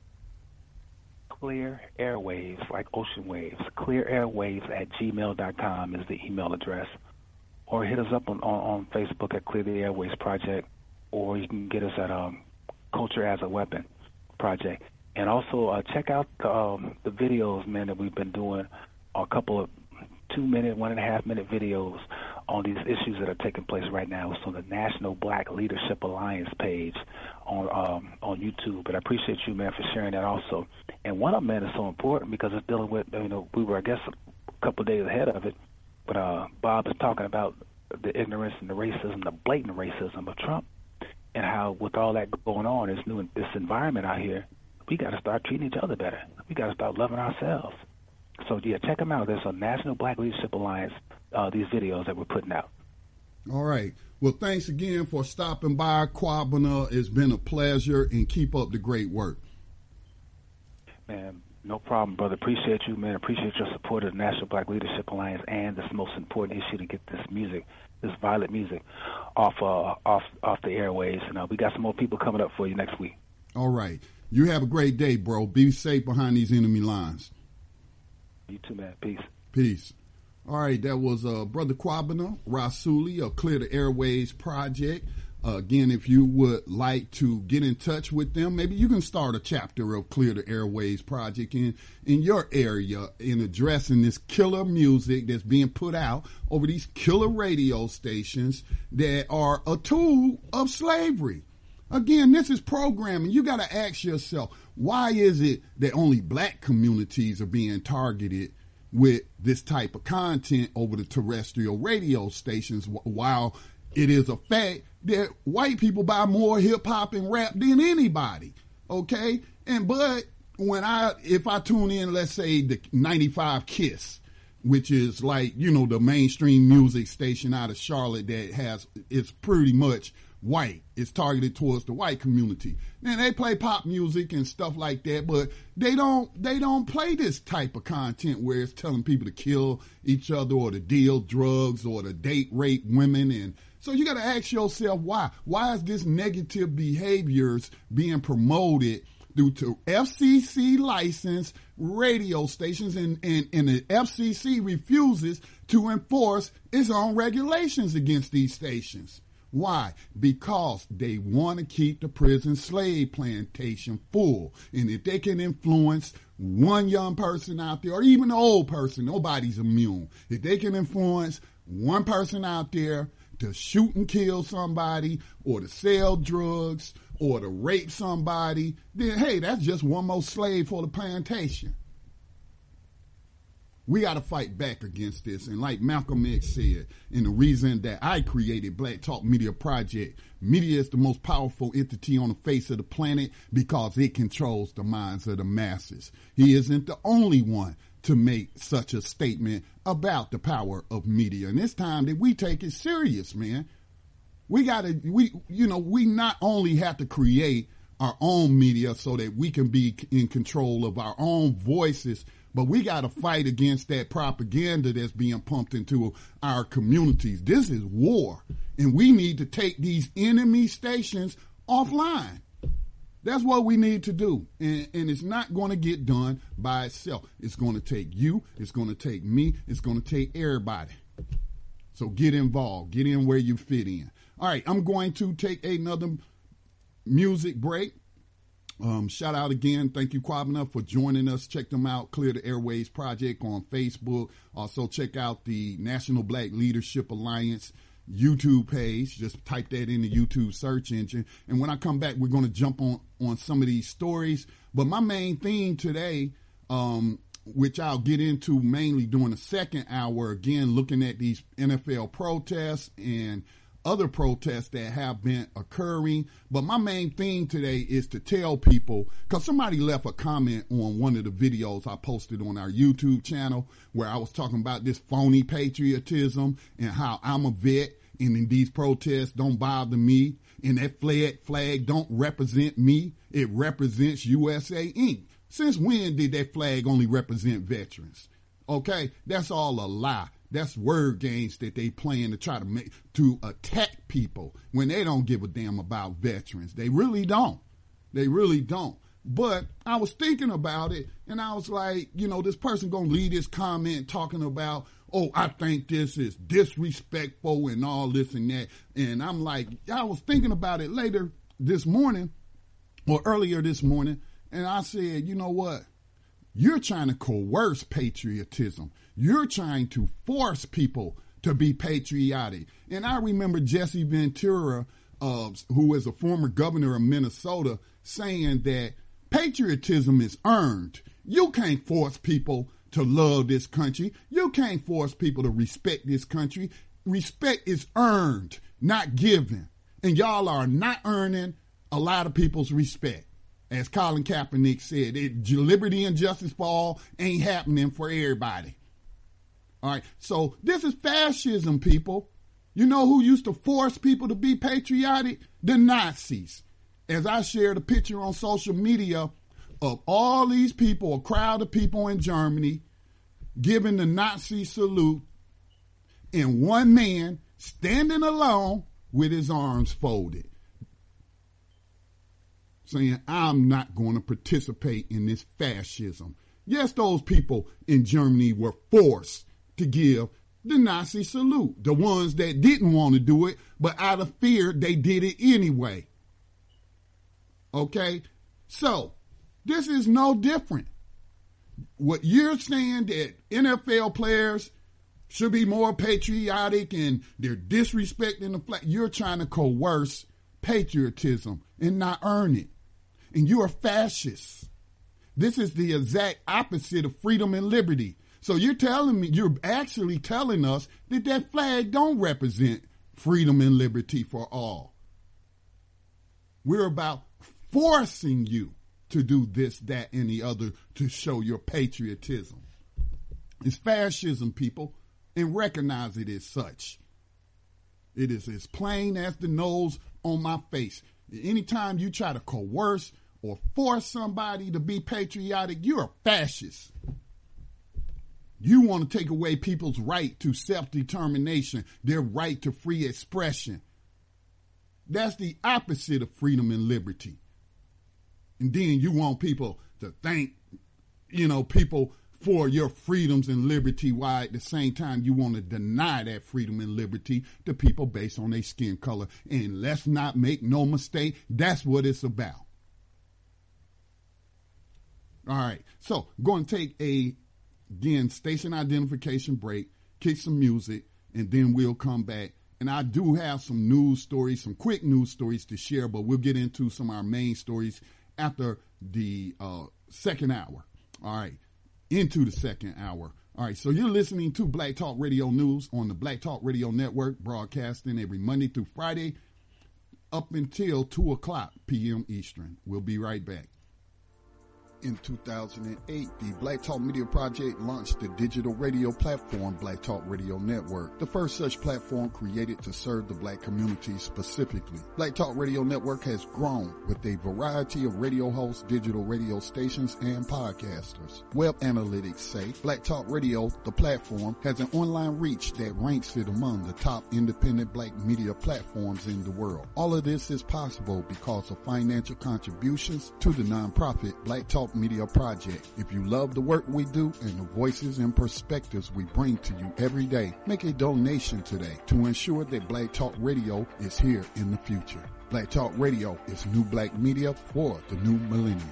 Clear Airwaves, like ocean waves. ClearAirwaves@gmail.com is the email address. Or hit us up on Facebook at Clear the Airways Project, or you can get us at Culture as a Weapon Project. And also check out the videos, man, that we've been doing, a couple of 2-minute, 1.5-minute videos on these issues that are taking place right now. It's on the National Black Leadership Alliance page on YouTube. But I appreciate you, man, for sharing that also. And one of them, man, is so important because it's dealing with, we were, I guess, a couple of days ahead of it. But Bob is talking about the ignorance and the racism, the blatant racism of Trump, and how with all that going on, this environment out here, we got to start treating each other better. We got to start loving ourselves. So, yeah, check them out. There's a National Black Leadership Alliance, these videos that we're putting out. All right. Well, thanks again for stopping by, Kwabena. It's been a pleasure, and keep up the great work. Man, no problem, brother. Appreciate you, man. Appreciate your support of the National Black Leadership Alliance, and this most important issue to get this music, this violent music, off the airways. And we got some more people coming up for you next week. All right. You have a great day, bro. Be safe behind these enemy lines. You too, man. Peace. Peace. All right, that was Brother Kwabena Rasuli of Clear the Airways Project. Again, if you would like to get in touch with them, maybe you can start a chapter of Clear the Airways Project in your area in addressing this killer music that's being put out over these killer radio stations that are a tool of slavery. Again, this is programming. You got to ask yourself, why is it that only black communities are being targeted with this type of content over the terrestrial radio stations, while it is a fact that white people buy more hip hop and rap than anybody? Okay. But if I tune in, let's say the 95 KISS, which is like, the mainstream music station out of Charlotte that it's pretty much white. It's targeted towards the white community. And they play pop music and stuff like that, but they don't play this type of content where it's telling people to kill each other or to deal drugs or to date rape women. And so you got to ask yourself why. Why is this negative behaviors being promoted due to FCC licensed radio stations, and the FCC refuses to enforce its own regulations against these stations? Why? Because they want to keep the prison slave plantation full. And if they can influence one young person out there, or even an old person, nobody's immune. If they can influence one person out there to shoot and kill somebody, or to sell drugs, or to rape somebody, then hey, that's just one more slave for the plantation. We got to fight back against this. And like Malcolm X said, and the reason that I created Black Talk Media Project, media is the most powerful entity on the face of the planet because it controls the minds of the masses. He isn't the only one to make such a statement about the power of media. And it's time that we take it serious, man. We not only have to create our own media so that we can be in control of our own voices, but we got to fight against that propaganda that's being pumped into our communities. This is war, and we need to take these enemy stations offline. That's what we need to do, and it's not going to get done by itself. It's going to take you, it's going to take me, it's going to take everybody. So get involved, get in where you fit in. All right, I'm going to take another music break. Shout out again. Thank you, Kwabena, for joining us. Check them out. Clear the Airways Project on Facebook. Also check out the National Black Leadership Alliance YouTube page. Just type that in the YouTube search engine. And when I come back, we're going to jump on some of these stories. But my main theme today, which I'll get into mainly during the second hour, again, looking at these NFL protests and other protests that have been occurring. But my main thing today is to tell people, because somebody left a comment on one of the videos I posted on our YouTube channel where I was talking about this phony patriotism and how I'm a vet and in these protests don't bother me, and that flag don't represent me. It represents USA Inc. Since when did that flag only represent veterans? Okay, that's all a lie. That's word games that they playing to try to make, to attack people when they don't give a damn about veterans. They really don't. They really don't. But I was thinking about it, and I was like, this person going to leave this comment talking about, oh, I think this is disrespectful and all this and that. And I'm like, I was thinking about it later this morning or earlier this morning, and I said, you know what? You're trying to coerce patriotism. You're trying to force people to be patriotic. And I remember Jesse Ventura, who is a former governor of Minnesota, saying that patriotism is earned. You can't force people to love this country. You can't force people to respect this country. Respect is earned, not given. And y'all are not earning a lot of people's respect. As Colin Kaepernick said, liberty and justice for all ain't happening for everybody. All right, so this is fascism, people. You know who used to force people to be patriotic? The Nazis. As I shared a picture on social media of all these people, a crowd of people in Germany, giving the Nazi salute, and one man standing alone with his arms folded, saying, I'm not going to participate in this fascism. Yes, those people in Germany were forced to give the Nazi salute. The ones that didn't want to do it, but out of fear, they did it anyway. Okay? So, this is no different. What you're saying that NFL players should be more patriotic and they're disrespecting the flag, you're trying to coerce patriotism and not earn it. And you're a fascist. This is the exact opposite of freedom and liberty. So you're actually telling us that that flag don't represent freedom and liberty for all. We're about forcing you to do this, that, and the other to show your patriotism. It's fascism, people, and recognize it as such. It is as plain as the nose on my face. Anytime you try to coerce or force somebody to be patriotic, you're a fascist. You want to take away people's right to self-determination, their right to free expression. That's the opposite of freedom and liberty. And then you want people to thank, people for your freedoms and liberty, while at the same time you want to deny that freedom and liberty to people based on their skin color. And let's not make no mistake, that's what it's about. All right, so going to take again, station identification break, kick some music, and then we'll come back. And I do have some news stories, some quick news stories to share, but we'll get into some of our main stories after the second hour. All right, into the second hour. All right, so you're listening to Black Talk Radio News on the Black Talk Radio Network, broadcasting every Monday through Friday up until 2 o'clock p.m. Eastern. We'll be right back. In 2008, the Black Talk Media Project launched the digital radio platform Black Talk Radio Network, the first such platform created to serve the black community specifically. Black Talk Radio Network has grown with a variety of radio hosts, digital radio stations, and podcasters. Web analytics say Black Talk Radio, the platform, has an online reach that ranks it among the top independent black media platforms in the world. All of this is possible because of financial contributions to the nonprofit Black Talk Media Project. If you love the work we do and the voices and perspectives we bring to you every day, make a donation today to ensure that Black Talk Radio is here in the future. Black Talk Radio is new black media for the new millennium.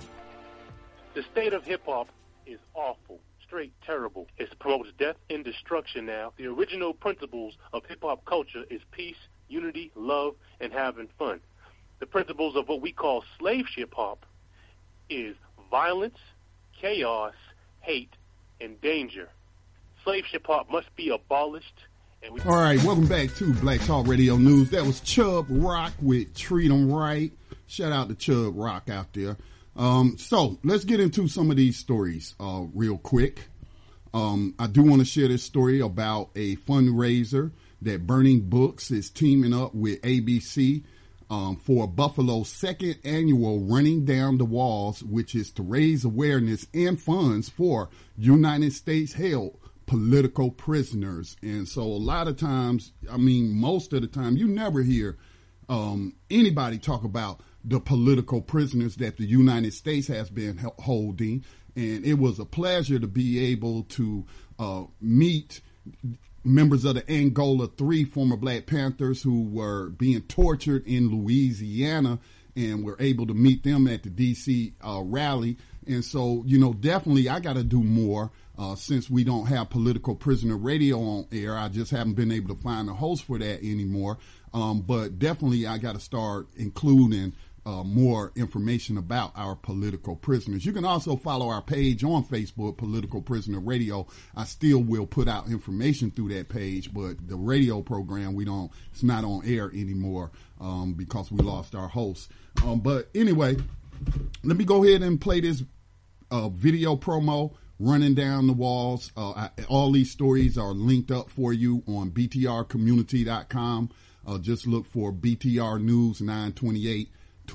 The state of hip-hop is awful, straight terrible. It promotes death and destruction now. The original principles of hip-hop culture is peace, unity, love, and having fun. The principles of what we call slave hip-hop is violence, chaos, hate, and danger. Slave hip-hop must be abolished. All right, welcome back to Black Talk Radio News. That was Chubb Rock with Treat 'Em Right. Shout out to Chubb Rock out there. So let's get into some of these stories real quick. I do want to share this story about a fundraiser that Burning Books is teaming up with ABC for Buffalo's second annual Running Down the Walls, which is to raise awareness and funds for United States held political prisoners. And so a lot of times, most of the time, you never hear anybody talk about the political prisoners that the United States has been holding. And it was a pleasure to be able to meet members of the Angola 3 former Black Panthers who were being tortured in Louisiana, and were able to meet them at the D.C. rally. And so, definitely I got to do more since we don't have political prisoner radio on air. I just haven't been able to find a host for that anymore. But definitely I got to start including more information about our political prisoners. You can also follow our page on Facebook, Political Prisoner Radio. I still will put out information through that page, but the radio program, it's not on air anymore because we lost our host. But anyway, let me go ahead and play this video promo, Running Down the Walls. All these stories are linked up for you on btrcommunity.com. Just look for BTR News 928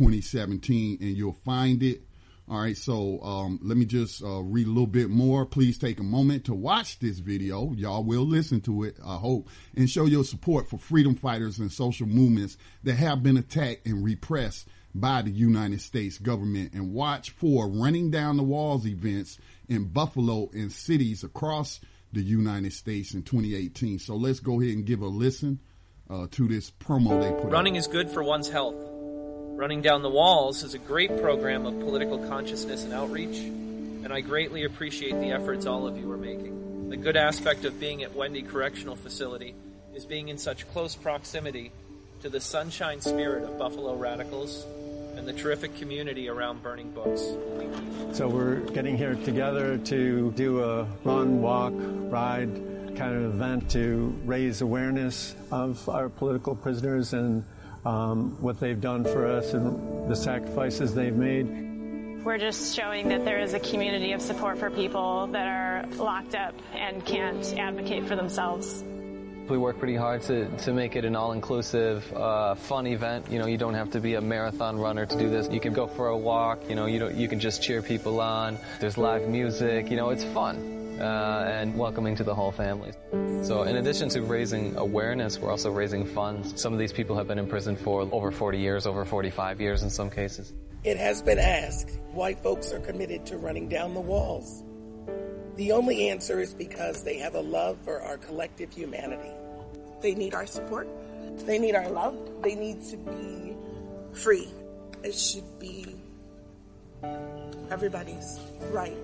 2017 and you'll find it. All right, so let me just read a little bit more. Please take a moment to watch this video. Y'all will listen to it, I hope, and show your support for freedom fighters and social movements that have been attacked and repressed by the United States government. And watch for Running Down the Walls events in Buffalo and cities across the United States in 2018. So let's go ahead and give a listen to this promo they put out. Running is good for one's health. Running Down the Walls is a great program of political consciousness and outreach, and I greatly appreciate the efforts all of you are making. The good aspect of being at Wendy Correctional Facility is being in such close proximity to the sunshine spirit of Buffalo radicals and the terrific community around Burning Books. So we're getting here together to do a run, walk, ride kind of event to raise awareness of our political prisoners and what they've done for us and the sacrifices they've made. We're just showing that there is a community of support for people that are locked up and can't advocate for themselves. We work pretty hard to make it an all-inclusive, fun event. You know, you don't have to be a marathon runner to do this. You can go for a walk. You know, you can just cheer people on. There's live music. You know, it's fun and welcoming to the whole family. So in addition to raising awareness, we're also raising funds. Some of these people have been in prison for over 40 years, over 45 years in some cases. It has been asked why folks are committed to running down the walls. The only answer is because they have a love for our collective humanity. They need our support. They need our love. They need to be free. It should be everybody's right.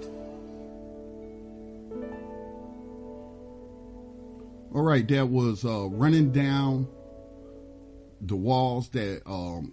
All right, that was Running Down the Walls, that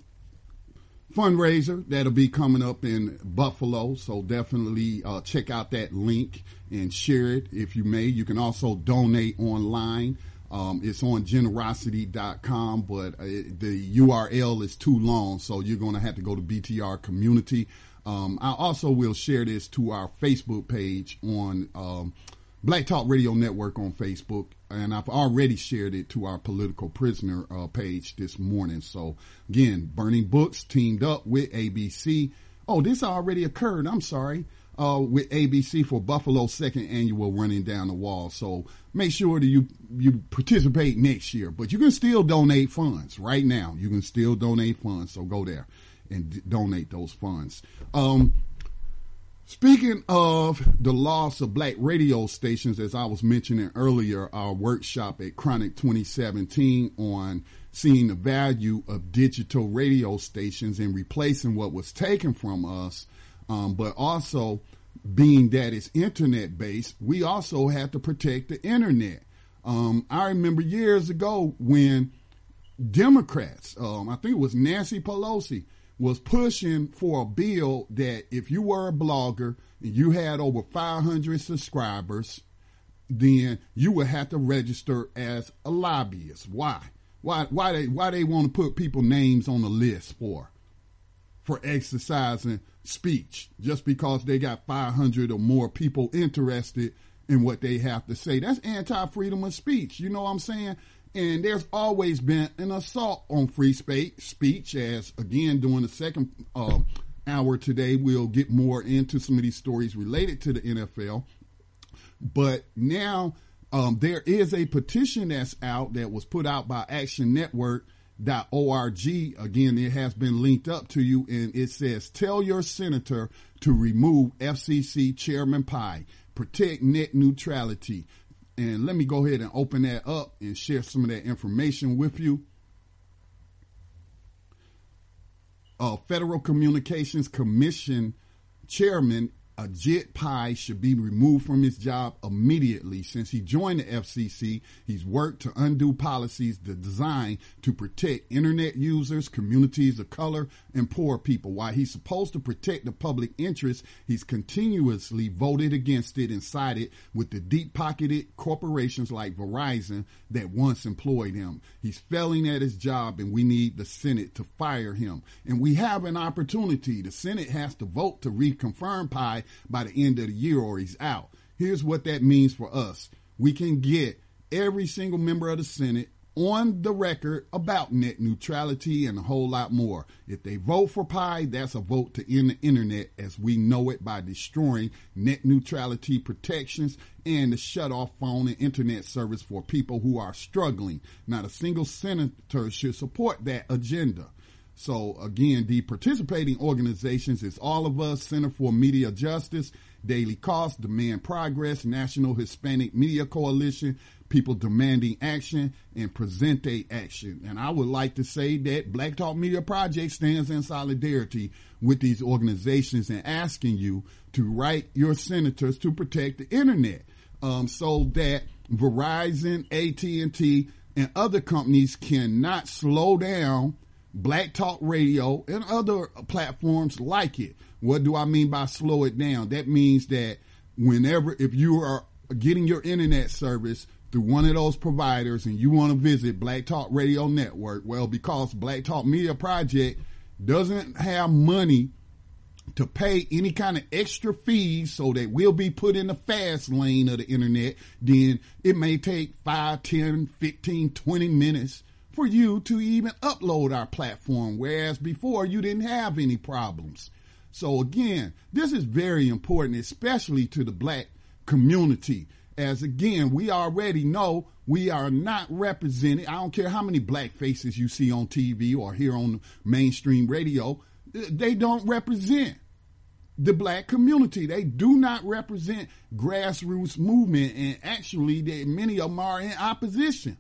fundraiser that'll be coming up in Buffalo. So definitely check out that link and share it if you may. You can also donate online. It's on generosity.com, but the URL is too long, so you're going to have to go to BTR Community. I also will share this to our Facebook page on Black Talk Radio Network on Facebook, and I've already shared it to our Political Prisoner page this morning. So again, Burning Books teamed up with ABC. Oh, this already occurred. I'm sorry. With ABC for Buffalo's second annual Running Down the Wall. So make sure that you participate next year, but you can still donate funds right now. You can still donate funds. So go there and donate those funds. Speaking of the loss of black radio stations, as I was mentioning earlier, our workshop at Chronic 2017 on seeing the value of digital radio stations and replacing what was taken from us, but also being that it's internet based, we also have to protect the internet. I remember years ago when Democrats, I think it was Nancy Pelosi, was pushing for a bill that if you were a blogger and you had over 500 subscribers, then you would have to register as a lobbyist. Why? Why they want to put people names on the list for exercising speech just because they got 500 or more people interested in what they have to say? That's anti-freedom of speech. You know what I'm saying? And there's always been an assault on free speech, as, again, during the second hour today, we'll get more into some of these stories related to the NFL. But now there is a petition that's out that was put out by actionnetwork.org. Again, it has been linked up to you, and it says, tell your senator to remove FCC Chairman Pai, protect net neutrality. And let me go ahead and open that up and share some of that information with you. Federal Communications Commission Chairman Ajit Pai should be removed from his job immediately. Since he joined the FCC, he's worked to undo policies designed to protect internet users, communities of color, and poor people. While he's supposed to protect the public interest, he's continuously voted against it and sided with the deep-pocketed corporations like Verizon that once employed him. He's failing at his job, and we need the Senate to fire him. And we have an opportunity. The Senate has to vote to reconfirm Pai by the end of the year or he's out. Here's what that means for us. We can get every single member of the Senate on the record about net neutrality and a whole lot more. If they vote for Pai, that's a vote to end the internet as we know it by destroying net neutrality protections and to shut off phone and internet service for people who are struggling. Not a single senator should support that agenda. So, again, the participating organizations is All of Us, Center for Media Justice, Daily Cost, Demand Progress, National Hispanic Media Coalition, People Demanding Action, and Presente Action. And I would like to say that Black Talk Media Project stands in solidarity with these organizations and asking you to write your senators to protect the internet so that Verizon, AT&T, and other companies cannot slow down Black Talk Radio and other platforms like it. What do I mean by slow it down? That means that if you are getting your internet service through one of those providers and you want to visit Black Talk Radio Network, well, because Black Talk Media Project doesn't have money to pay any kind of extra fees so that we'll be put in the fast lane of the internet, then it may take 5, 10, 15, 20 minutes for you to even upload our platform, whereas before you didn't have any problems. So again, this is very important, especially to the black community, as again, we already know we are not represented. I don't care how many black faces you see on TV or here on mainstream radio, they don't represent the black community. They do not represent grassroots movement, and actually many of them are in opposition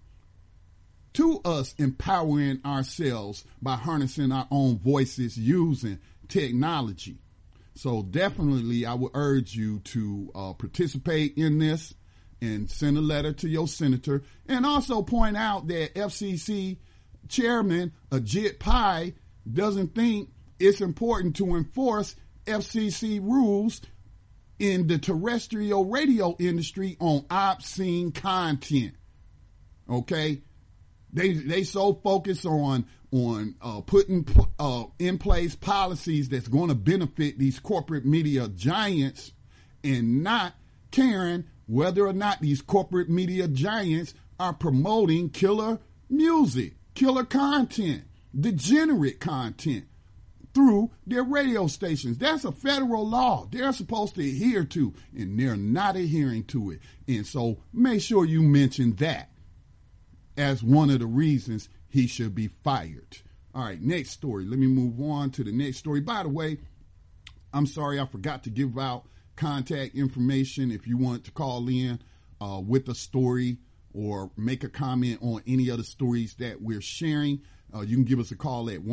to us empowering ourselves by harnessing our own voices using technology. So definitely I would urge you to participate in this and send a letter to your senator, and also point out that FCC Chairman Ajit Pai doesn't think it's important to enforce FCC rules in the terrestrial radio industry on obscene content. Okay? They so focus on putting in place policies that's going to benefit these corporate media giants, and not caring whether or not these corporate media giants are promoting killer music, killer content, degenerate content through their radio stations. That's a federal law they're supposed to adhere to, and they're not adhering to it. And so make sure you mention that as one of the reasons he should be fired. All right, next story. Let me move on to the next story. By the way, I'm sorry I forgot to give out contact information if you want to call in with a story or make a comment on any of the stories that we're sharing. You can give us a call at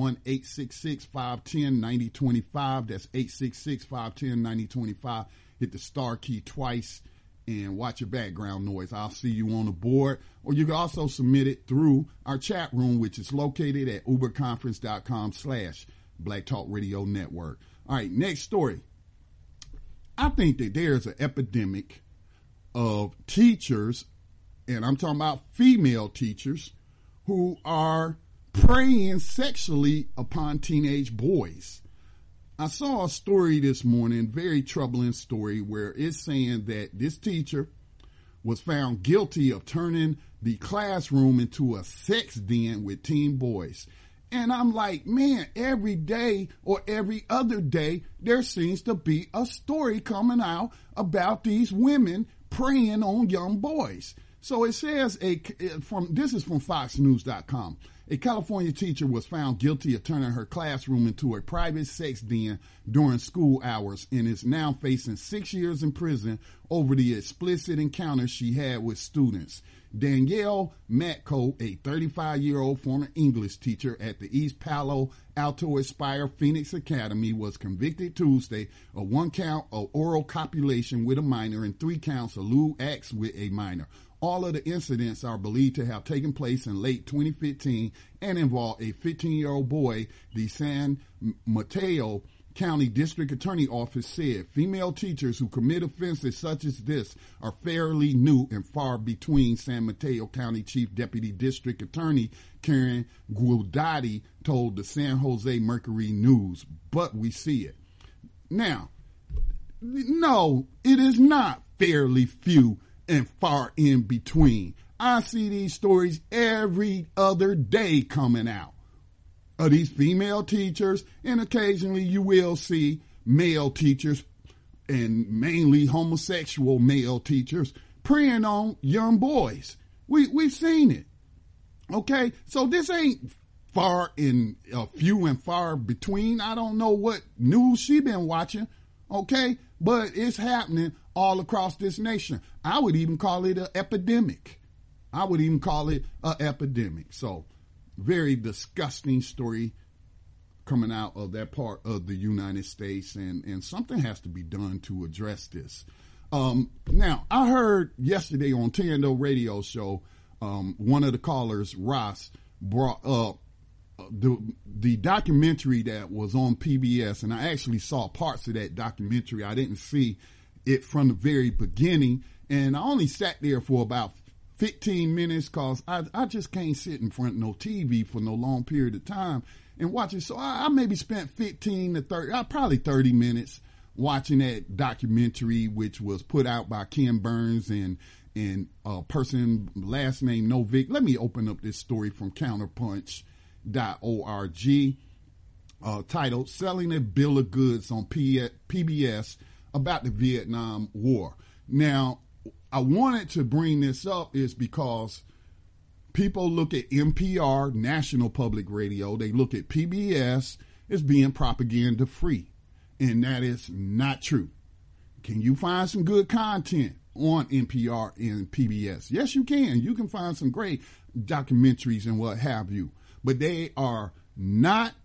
1-866-510-9025. That's 866-510-9025. Hit the star key twice and watch your background noise. I'll see you on the board. Or you can also submit it through our chat room, which is located at uberconference.com/Black Talk Radio Network. All right, next story. I think that there's an epidemic of teachers, and I'm talking about female teachers, who are preying sexually upon teenage boys. I saw a story this morning, very troubling story, where it's saying that this teacher was found guilty of turning the classroom into a sex den with teen boys. And I'm like, man, every day or every other day, there seems to be a story coming out about these women preying on young boys. So it says, this is from FoxNews.com. A California teacher was found guilty of turning her classroom into a private sex den during school hours and is now facing 6 years in prison over the explicit encounters she had with students. Danielle Matko, a 35-year-old former English teacher at the East Palo Alto Aspire Phoenix Academy, was convicted Tuesday of 1 count of oral copulation with a minor and 3 counts of lewd acts with a minor. All of the incidents are believed to have taken place in late 2015 and involve a 15-year-old boy. The San Mateo County District Attorney Office said female teachers who commit offenses such as this are fairly new and far between. San Mateo County Chief Deputy District Attorney Karen Guidotti told the San Jose Mercury News, but we see it. Now, no, it is not fairly few and far in between. I see these stories every other day coming out of these female teachers, and occasionally you will see male teachers, and mainly homosexual male teachers, preying on young boys. We've seen it. Okay, so this ain't far in few and far between. I don't know what news she been watching. Okay, but it's happening all across this nation. I would even call it an epidemic. So, very disgusting story coming out of that part of the United States, and something has to be done to address this. Now, I heard yesterday on Tando Radio Show, one of the callers, Ross, brought up the documentary that was on PBS, and I actually saw parts of that documentary. I didn't see it from the very beginning, and I only sat there for about 15 minutes because I just can't sit in front of no TV for no long period of time and watch it. So I maybe spent 15 to 30, probably 30 minutes watching that documentary, which was put out by Ken Burns and a person last name Novick. Let me open up this story from counterpunch.org, titled Selling a Bill of Goods on PBS about the Vietnam War. Now, I wanted to bring this up is because people look at NPR, National Public Radio, they look at PBS as being propaganda free, and that is not true. Can you find some good content on NPR and PBS? Yes, you can. You can find some great documentaries and what have you, but they are not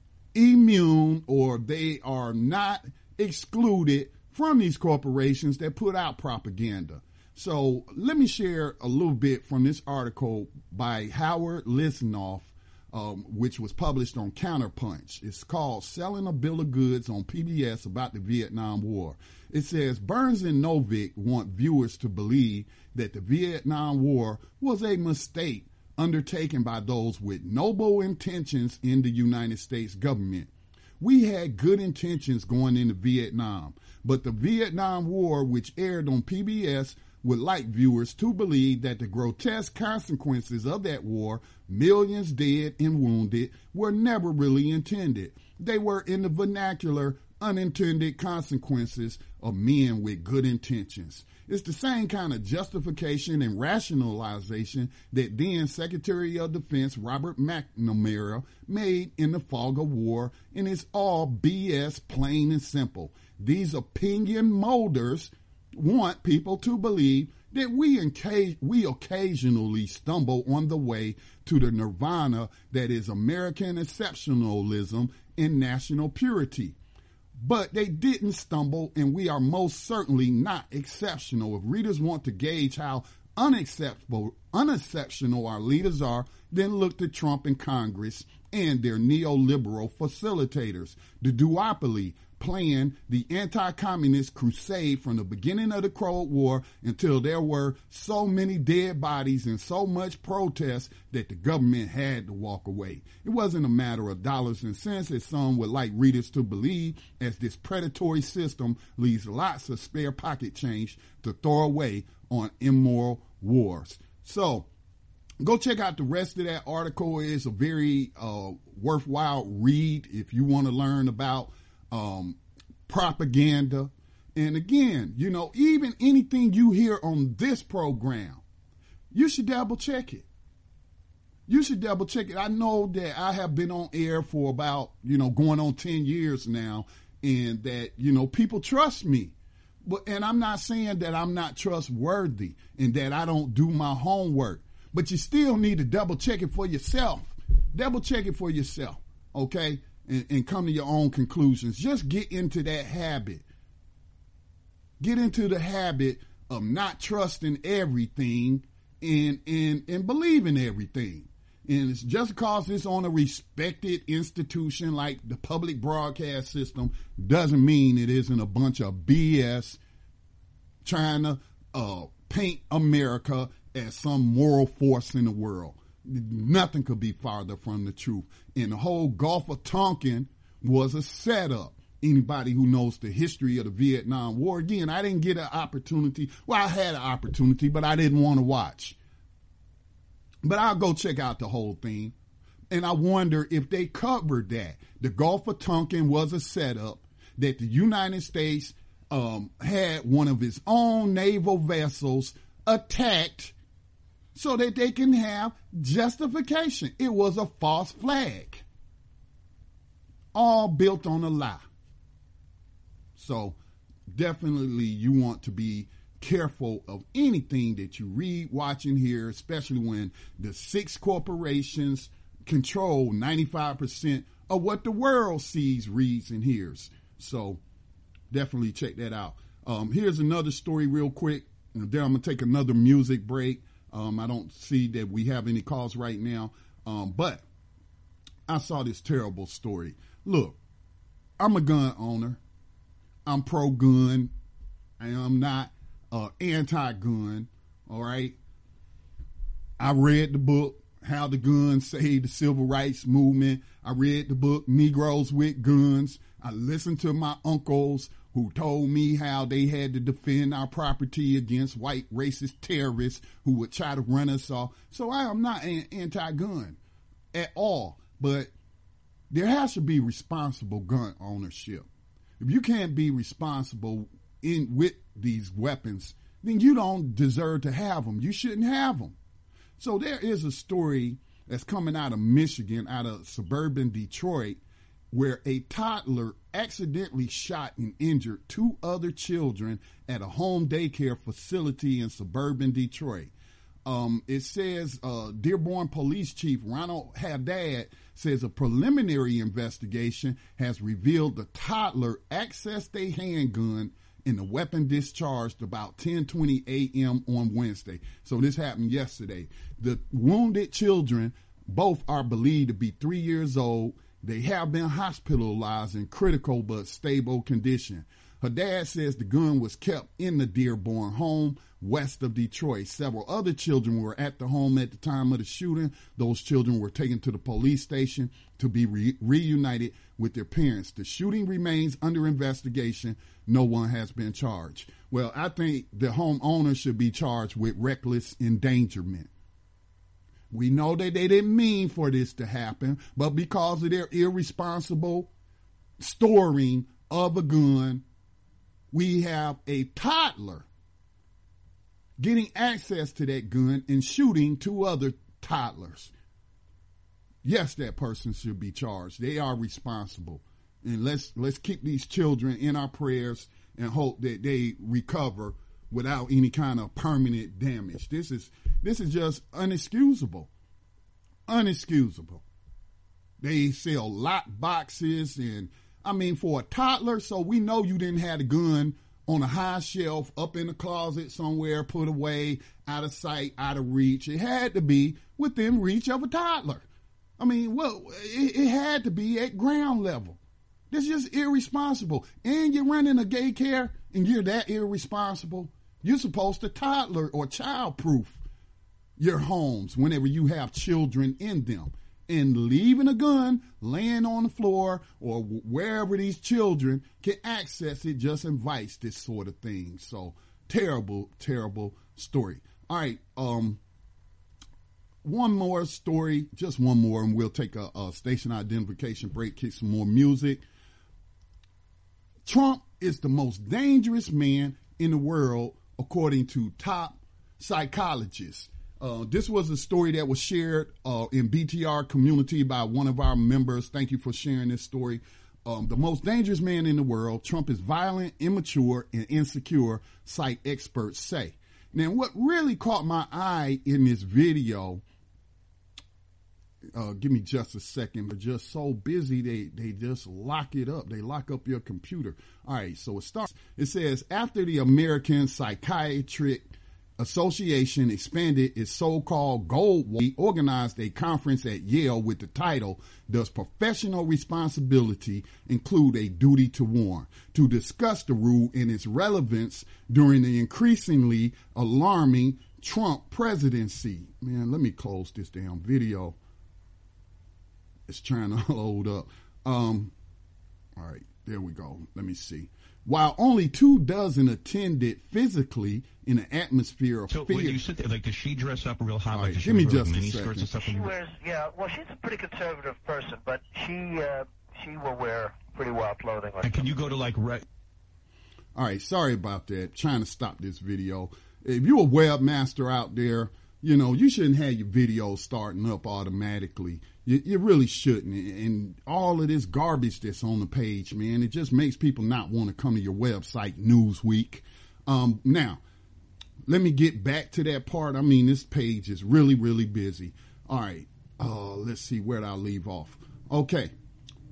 immune, or they are not excluded from these corporations that put out propaganda. So let me share a little bit from this article by Howard Lisnoff, which was published on Counterpunch. It's called Selling a Bill of Goods on PBS about the Vietnam War. It says, Burns and Novick want viewers to believe that the Vietnam War was a mistake undertaken by those with noble intentions in the United States government. We had good intentions going into Vietnam, but the Vietnam War, which aired on PBS, would like viewers to believe that the grotesque consequences of that war, millions dead and wounded, were never really intended. They were, in the vernacular, unintended consequences of men with good intentions. It's the same kind of justification and rationalization that then Secretary of Defense Robert McNamara made in the fog of war, and it's all BS, plain and simple. These opinion molders want people to believe that we occasionally stumble on the way to the nirvana that is American exceptionalism and national purity. But they didn't stumble, and we are most certainly not exceptional. If readers want to gauge how unexceptional our leaders are, then look to Trump and Congress and their neoliberal facilitators. The duopoly planned the anti-communist crusade from the beginning of the Cold War until there were so many dead bodies and so much protest that the government had to walk away. It wasn't a matter of dollars and cents, as some would like readers to believe, as this predatory system leaves lots of spare pocket change to throw away on immoral wars. So go check out the rest of that article. It's a very worthwhile read if you want to learn about propaganda. And again, you know, even anything you hear on this program, you should double check it. You should double check it. I know that I have been on air for about, going on 10 years now, and that, people trust me. And I'm not saying that I'm not trustworthy and that I don't do my homework, but you still need to double check it for yourself. Double check it for yourself. Okay. And come to your own conclusions. Just get into that habit. Get into the habit of not trusting everything and believing everything. And it's just because it's on a respected institution like the public broadcast system doesn't mean it isn't a bunch of BS trying to paint America as some moral force in the world. Nothing could be farther from the truth. And the whole Gulf of Tonkin was a setup. Anybody who knows the history of the Vietnam War, again, I didn't get an opportunity. Well, I had an opportunity, but I didn't want to watch. But I'll go check out the whole thing. And I wonder if they covered that. The Gulf of Tonkin was a setup that the United States had one of its own naval vessels attacked so that they can have justification. It was a false flag. All built on a lie. So definitely you want to be careful of anything that you read, watch, and hear, especially when the 6 corporations control 95% of what the world sees, reads, and hears. So definitely check that out. Here's another story real quick, and then I'm going to take another music break. I don't see that we have any calls right now, but I saw this terrible story. Look, I'm a gun owner. I'm pro-gun. I am not anti-gun, all right? I read the book, How the Gun Saved the Civil Rights Movement. I read the book, Negroes with Guns. I listened to my uncles who told me how they had to defend our property against white racist terrorists who would try to run us off. So I am not anti-gun at all, but there has to be responsible gun ownership. If you can't be responsible with these weapons, then you don't deserve to have them. You shouldn't have them. So there is a story that's coming out of Michigan, out of suburban Detroit, where a toddler accidentally shot and injured 2 other children at a home daycare facility in suburban Detroit. It says Dearborn Police Chief Ronald Haddad says a preliminary investigation has revealed the toddler accessed a handgun and the weapon discharged about 10:20 a.m. on Wednesday. So this happened yesterday. The wounded children, both are believed to be 3 years old. They have been hospitalized in critical but stable condition. Her dad says the gun was kept in the Dearborn home west of Detroit. Several other children were at the home at the time of the shooting. Those children were taken to the police station to be reunited with their parents. The shooting remains under investigation. No one has been charged. Well, I think the homeowner should be charged with reckless endangerment. We know that they didn't mean for this to happen, but because of their irresponsible storing of a gun, we have a toddler getting access to that gun and shooting 2 other toddlers. Yes, that person should be charged. They are responsible. And let's keep these children in our prayers and hope that they recover without any kind of permanent damage. This is just inexcusable. Unexcusable. They sell lock boxes and, I mean, for a toddler, so we know you didn't have a gun on a high shelf up in the closet somewhere, put away, out of sight, out of reach. It had to be within reach of a toddler. I mean, well, it had to be at ground level. This is just irresponsible. And you're running a daycare and you're that irresponsible. You're supposed to toddler or child-proof your homes whenever you have children in them. And leaving a gun laying on the floor or wherever these children can access it just invites this sort of thing. So terrible, terrible story. All right. One more story, just one more, and we'll take a station identification break, kick some more music. Trump is the most dangerous man in the world, according to top psychologists. This was a story that was shared in BTR community by one of our members. Thank you for sharing this story. The most dangerous man in the world, Trump is violent, immature, and insecure, psych experts say. Now, what really caught my eye in this video, give me just a second, they're just so busy, they just lock it up. They lock up your computer. All right, so it starts. It says, after the American Psychiatric Association expanded its so-called Gold Week, organized a conference at Yale with the title, Does Professional Responsibility Include a Duty to Warn?, to discuss the rule and its relevance during the increasingly alarming Trump presidency. Man, let me close this damn video. It's trying to load up. All right, there we go. Let me see. While only 24 attended physically in an atmosphere of fear. So when you sit there, like, does she dress up real hot? Like, give me just a second. And stuff? She wears, well, she's a pretty conservative person, but she will wear pretty wild clothing. And can you go to, like, all right, sorry about that. Trying to stop this video. If you're a webmaster out there, you know, you shouldn't have your videos starting up automatically. You really shouldn't. And all of this garbage that's on the page, man, it just makes people not want to come to your website, Newsweek. Now, let me get back to that part. I mean, this page is really, really busy. All right. Let's see where I'll leave off. Okay.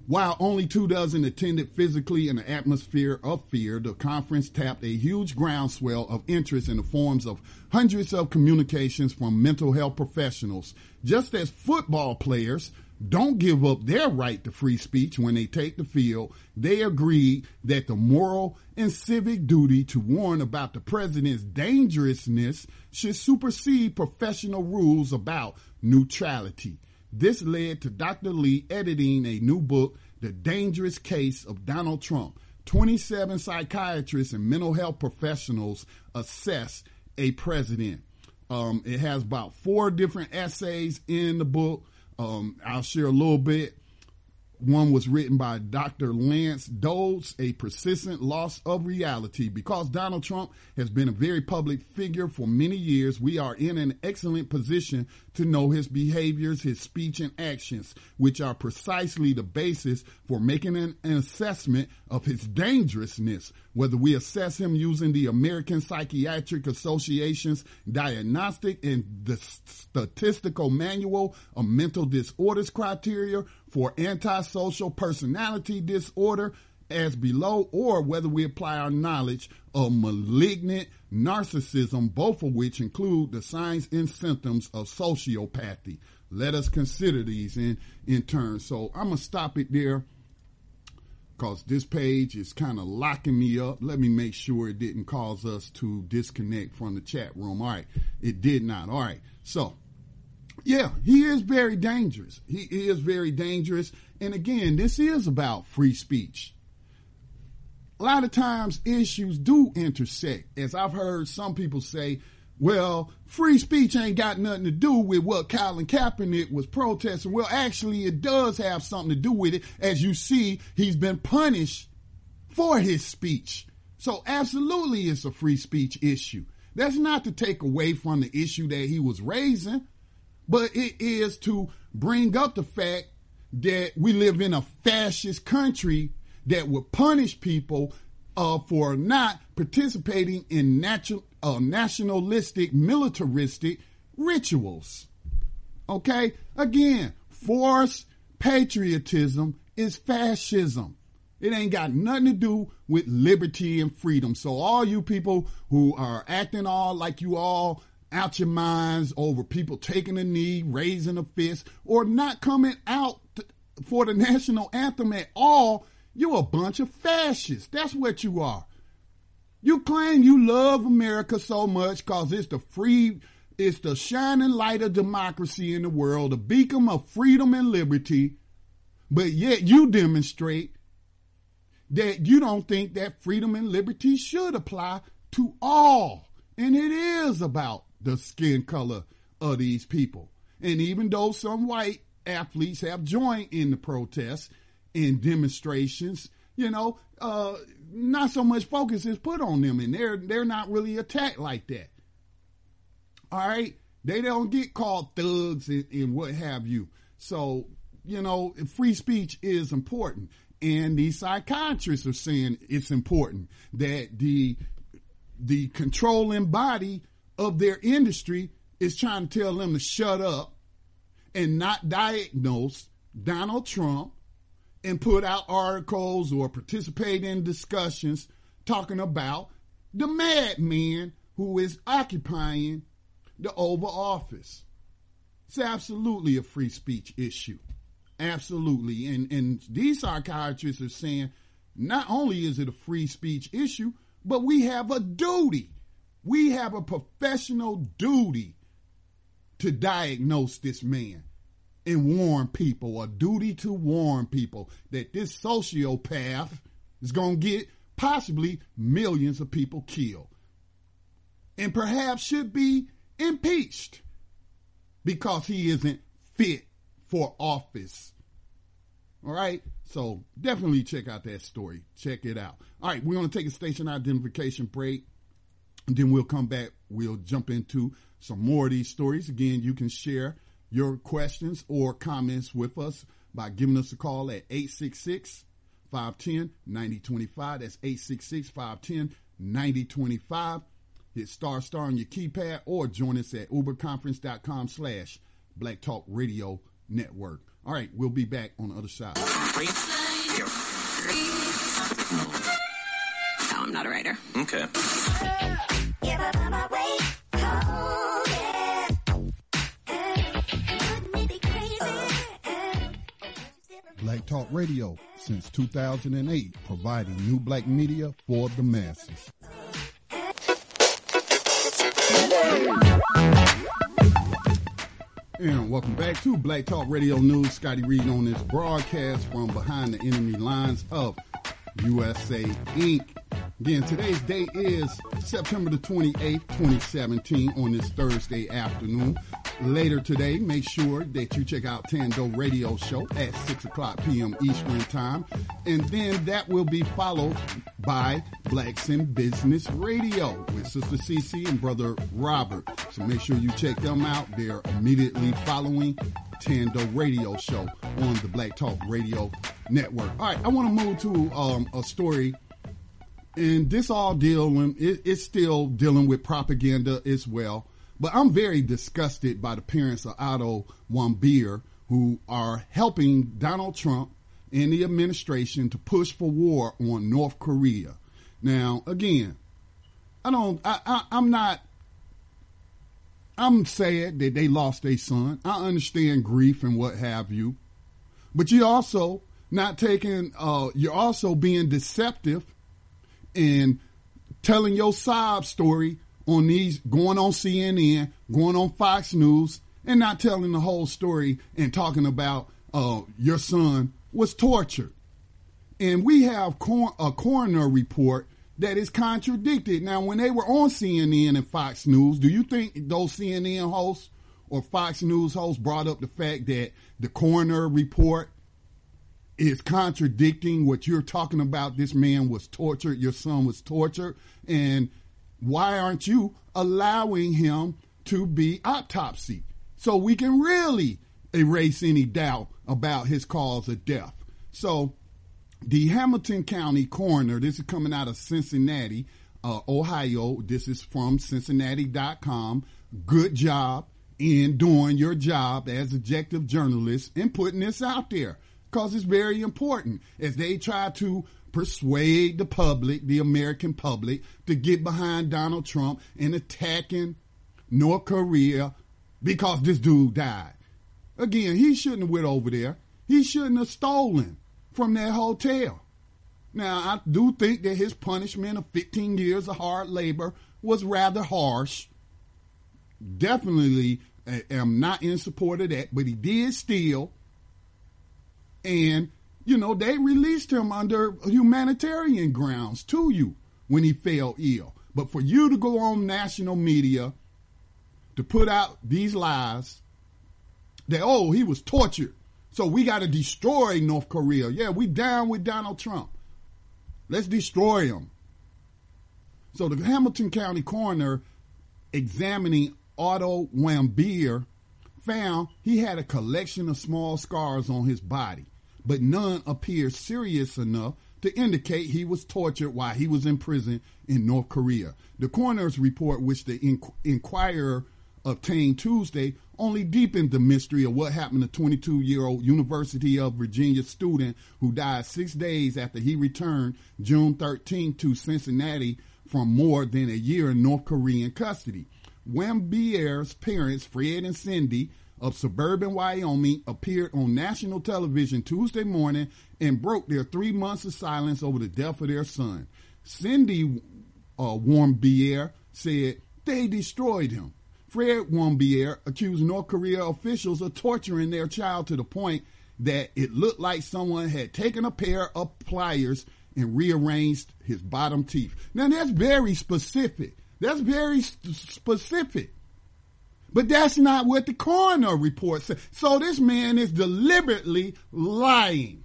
While only 24 attended physically in an atmosphere of fear, the conference tapped a huge groundswell of interest in the forms of hundreds of communications from mental health professionals. Just as football players don't give up their right to free speech when they take the field, they agreed that the moral and civic duty to warn about the president's dangerousness should supersede professional rules about neutrality. This led to Dr. Lee editing a new book, The Dangerous Case of Donald Trump. 27 psychiatrists and mental health professionals assess a president. It has about 4 different essays in the book. I'll share a little bit. One was written by Dr. Lance Dodds, A Persistent Loss of Reality. Because Donald Trump has been a very public figure for many years, we are in an excellent position to know his behaviors, his speech, and actions, which are precisely the basis for making an assessment of his dangerousness. Whether we assess him using the American Psychiatric Association's Diagnostic and the Statistical Manual of Mental Disorders criteria for antisocial personality disorder as below, or whether we apply our knowledge of malignant narcissism, both of which include the signs and symptoms of sociopathy. Let us consider these in turn. So I'm going to stop it there because this page is kind of locking me up. Let me make sure it didn't cause us to disconnect from the chat room. All right, it did not. All right, so yeah, he is very dangerous. He is very dangerous. And again, this is about free speech. A lot of times issues do intersect. As I've heard some people say, well, free speech ain't got nothing to do with what Colin Kaepernick was protesting. Well, actually, it does have something to do with it. As you see, he's been punished for his speech. So absolutely it's a free speech issue. That's not to take away from the issue that he was raising, but it is to bring up the fact that we live in a fascist country that would punish people for not participating in nationalistic, militaristic rituals. Okay? Again, forced patriotism is fascism. It ain't got nothing to do with liberty and freedom. So all you people who are acting all like you all out your minds over people taking a knee, raising a fist, or not coming out for the national anthem at all, you're a bunch of fascists. That's what you are. You claim you love America so much because it's the shining light of democracy in the world, a beacon of freedom and liberty, but yet you demonstrate that you don't think that freedom and liberty should apply to all. And it is about the skin color of these people. And even though some white athletes have joined in the protests and demonstrations, not so much focus is put on them, and they're not really attacked like that. All right? They don't get called thugs and what have you. So, free speech is important. And the psychiatrists are saying it's important that the controlling body of their industry is trying to tell them to shut up and not diagnose Donald Trump and put out articles or participate in discussions talking about the madman who is occupying the Oval Office. It's absolutely a free speech issue. Absolutely. And these psychiatrists are saying not only is it a free speech issue, but we have a duty. We have a professional duty to diagnose this man and warn people, a duty to warn people that this sociopath is going to get possibly millions of people killed and perhaps should be impeached because he isn't fit for office. All right? So definitely check out that story. Check it out. All right, we're going to take a station identification break, and then we'll come back. We'll jump into some more of these stories. Again, you can share your questions or comments with us by giving us a call at 866-510-9025. That's 866-510-9025. Hit star on your keypad or join us at uberconference.com/Black Talk Radio Network. All right, we'll be back on the other side. No, I'm not a writer. Okay. Black Talk Radio since 2008, providing new black media for the masses. And welcome back to Black Talk Radio News. Scotty Reed on this broadcast from behind the enemy lines of USA Inc. Again, today's date is September the 28th, 2017 on this Thursday afternoon. Later today, make sure that you check out Tando Radio Show at 6 o'clock p.m. Eastern Time. And then that will be followed by Blacks in Business Radio with Sister Cece and Brother Robert. So make sure you check them out. They're immediately following Tando Radio Show on the Black Talk Radio Network. All right, I want to move to a story. And this all it's still dealing with propaganda as well. But I'm very disgusted by the parents of Otto Warmbier, who are helping Donald Trump and the administration to push for war on North Korea. Now, again, I'm sad that they lost their son. I understand grief and what have you. But you're also you're also being deceptive and telling your sob story on these, going on CNN, going on Fox News, and not telling the whole story and talking about your son was tortured. And we have a coroner report that is contradicted. Now, when they were on CNN and Fox News, do you think those CNN hosts or Fox News hosts brought up the fact that the coroner report is contradicting what you're talking about? This man was tortured, your son was tortured, and why aren't you allowing him to be autopsied so we can really erase any doubt about his cause of death? So the Hamilton County coroner, this is coming out of Cincinnati, Ohio. This is from Cincinnati.com. Good job in doing your job as objective journalists and putting this out there, because it's very important as they try to persuade the public, the American public, to get behind Donald Trump and attacking North Korea because this dude died. Again, he shouldn't have went over there. He shouldn't have stolen from that hotel. Now, I do think that his punishment of 15 years of hard labor was rather harsh. Definitely am not in support of that, but he did steal. And they released him under humanitarian grounds to you when he fell ill. But for you to go on national media to put out these lies that, he was tortured, so we got to destroy North Korea. Yeah, we down with Donald Trump. Let's destroy him. So the Hamilton County coroner examining Otto Warmbier found he had a collection of small scars on his body, but none appeared serious enough to indicate he was tortured while he was in prison in North Korea. The coroner's report, which the Inquirer obtained Tuesday, only deepened the mystery of what happened to 22-year-old University of Virginia student who died 6 days after he returned June 13 to Cincinnati from more than a year in North Korean custody. Wambier's parents, Fred and Cindy, of suburban Wyoming, appeared on national television Tuesday morning and broke their 3 months of silence over the death of their son. Cindy Warmbier said they destroyed him. Fred Warmbier accused North Korea officials of torturing their child to the point that it looked like someone had taken a pair of pliers and rearranged his bottom teeth. Now, that's very specific. That's very specific. But that's not what the coroner report said. So this man is deliberately lying.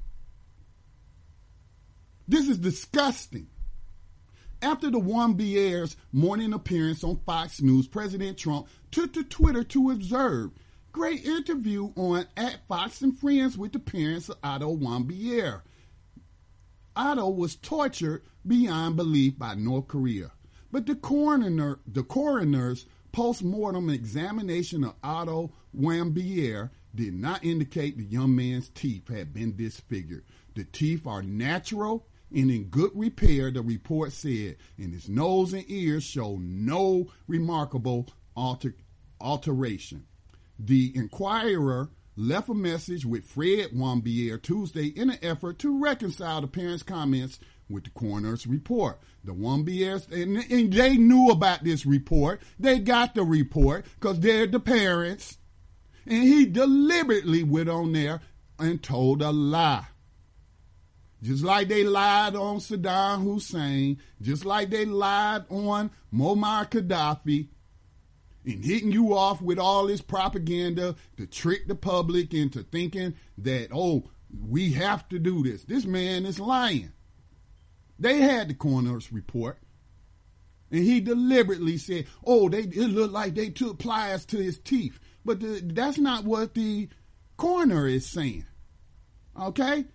This is disgusting. After the Warmbier's morning appearance on Fox News, President Trump took to Twitter to observe. Great interview on @Fox and Friends with the parents of Otto Warmbier. Otto was tortured beyond belief by North Korea. But the coroner's post-mortem examination of Otto Warmbier did not indicate the young man's teeth had been disfigured. The teeth are natural and in good repair, the report said, and his nose and ears show no remarkable alteration. The Inquirer left a message with Fred Wambier Tuesday in an effort to reconcile the parents' comments with the coroner's report. The Wambiers, and they knew about this report. They got the report because they're the parents. And he deliberately went on there and told a lie. Just like they lied on Saddam Hussein, just like they lied on Muammar Gaddafi, and hitting you off with all this propaganda to trick the public into thinking that, oh, we have to do this. This man is lying. They had the coroner's report, and he deliberately said, oh, it looked like they took pliers to his teeth. But that's not what the coroner is saying. Okay?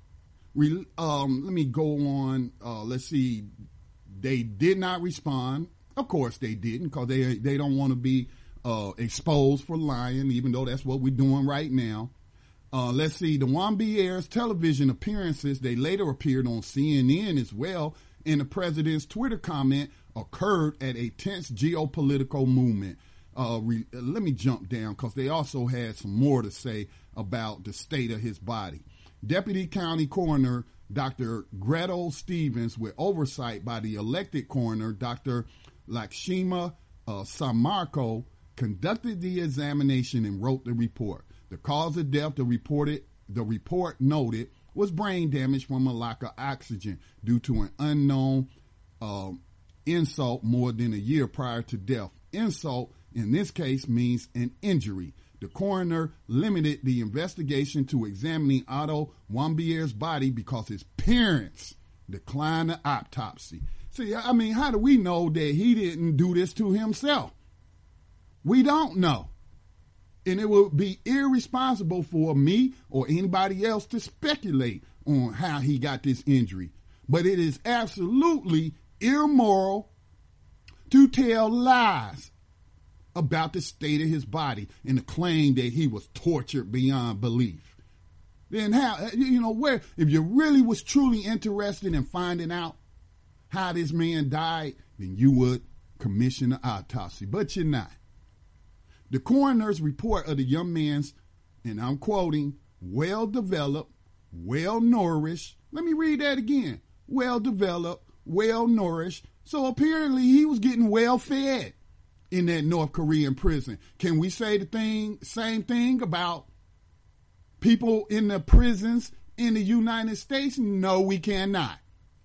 Let me go on. Let's see. They did not respond. Of course they didn't, because they don't want to be exposed for lying, even though that's what we're doing right now. Let's see. The Wambier's television appearances, they later appeared on CNN as well, and the president's Twitter comment occurred at a tense geopolitical movement. Let me jump down, because they also had some more to say about the state of his body. Deputy County Coroner Dr. Gretel Stevens, with oversight by the elected coroner Dr. Lakshma Samarko, conducted the examination and wrote the report. The cause of death, the report noted, was brain damage from a lack of oxygen due to an unknown insult more than a year prior to death. Insult, in this case, means an injury. The coroner limited the investigation to examining Otto Wambier's body because his parents declined the autopsy. See, I mean, how do we know that he didn't do this to himself? We don't know. And it would be irresponsible for me or anybody else to speculate on how he got this injury. But it is absolutely immoral to tell lies about the state of his body and the claim that he was tortured beyond belief. Then how, where, if you really was truly interested in finding out how this man died, then you would commission an autopsy, but you're not. The coroner's report of the young man's, and I'm quoting, well-developed, well-nourished. Let me read that again. Well-developed, well-nourished. So apparently he was getting well-fed in that North Korean prison. Can we say the same thing about people in the prisons in the United States? No, we cannot.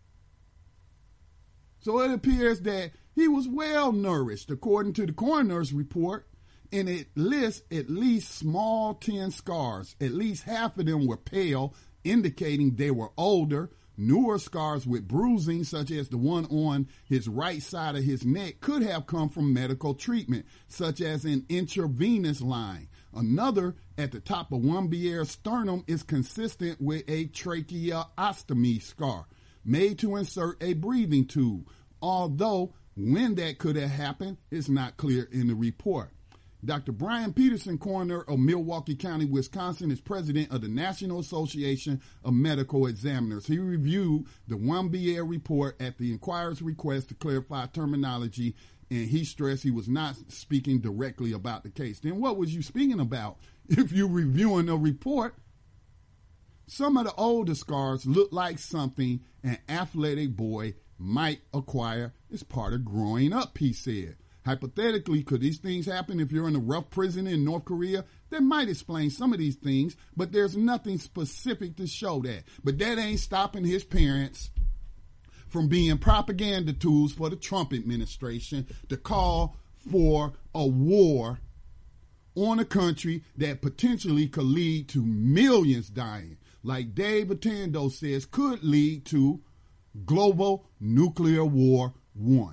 So it appears that he was well nourished, according to the coroner's report, and it lists at least small 10 scars. At least half of them were pale, indicating they were older. Newer scars with bruising, such as the one on his right side of his neck, could have come from medical treatment, such as an intravenous line. Another at the top of Wambier's sternum is consistent with a tracheostomy scar, made to insert a breathing tube, although when that could have happened is not clear in the report. Dr. Brian Peterson, coroner of Milwaukee County, Wisconsin, is president of the National Association of Medical Examiners. He reviewed the Wambier report at the Inquirer's request to clarify terminology, and he stressed he was not speaking directly about the case. Then what was you speaking about if you're reviewing a report? Some of the older scars look like something an athletic boy might acquire as part of growing up, he said. Hypothetically, could these things happen if you're in a rough prison in North Korea? That might explain some of these things, but there's nothing specific to show that. But that ain't stopping his parents from being propaganda tools for the Trump administration to call for a war on a country that potentially could lead to millions dying. Like Dave Atando says, could lead to global nuclear war 1.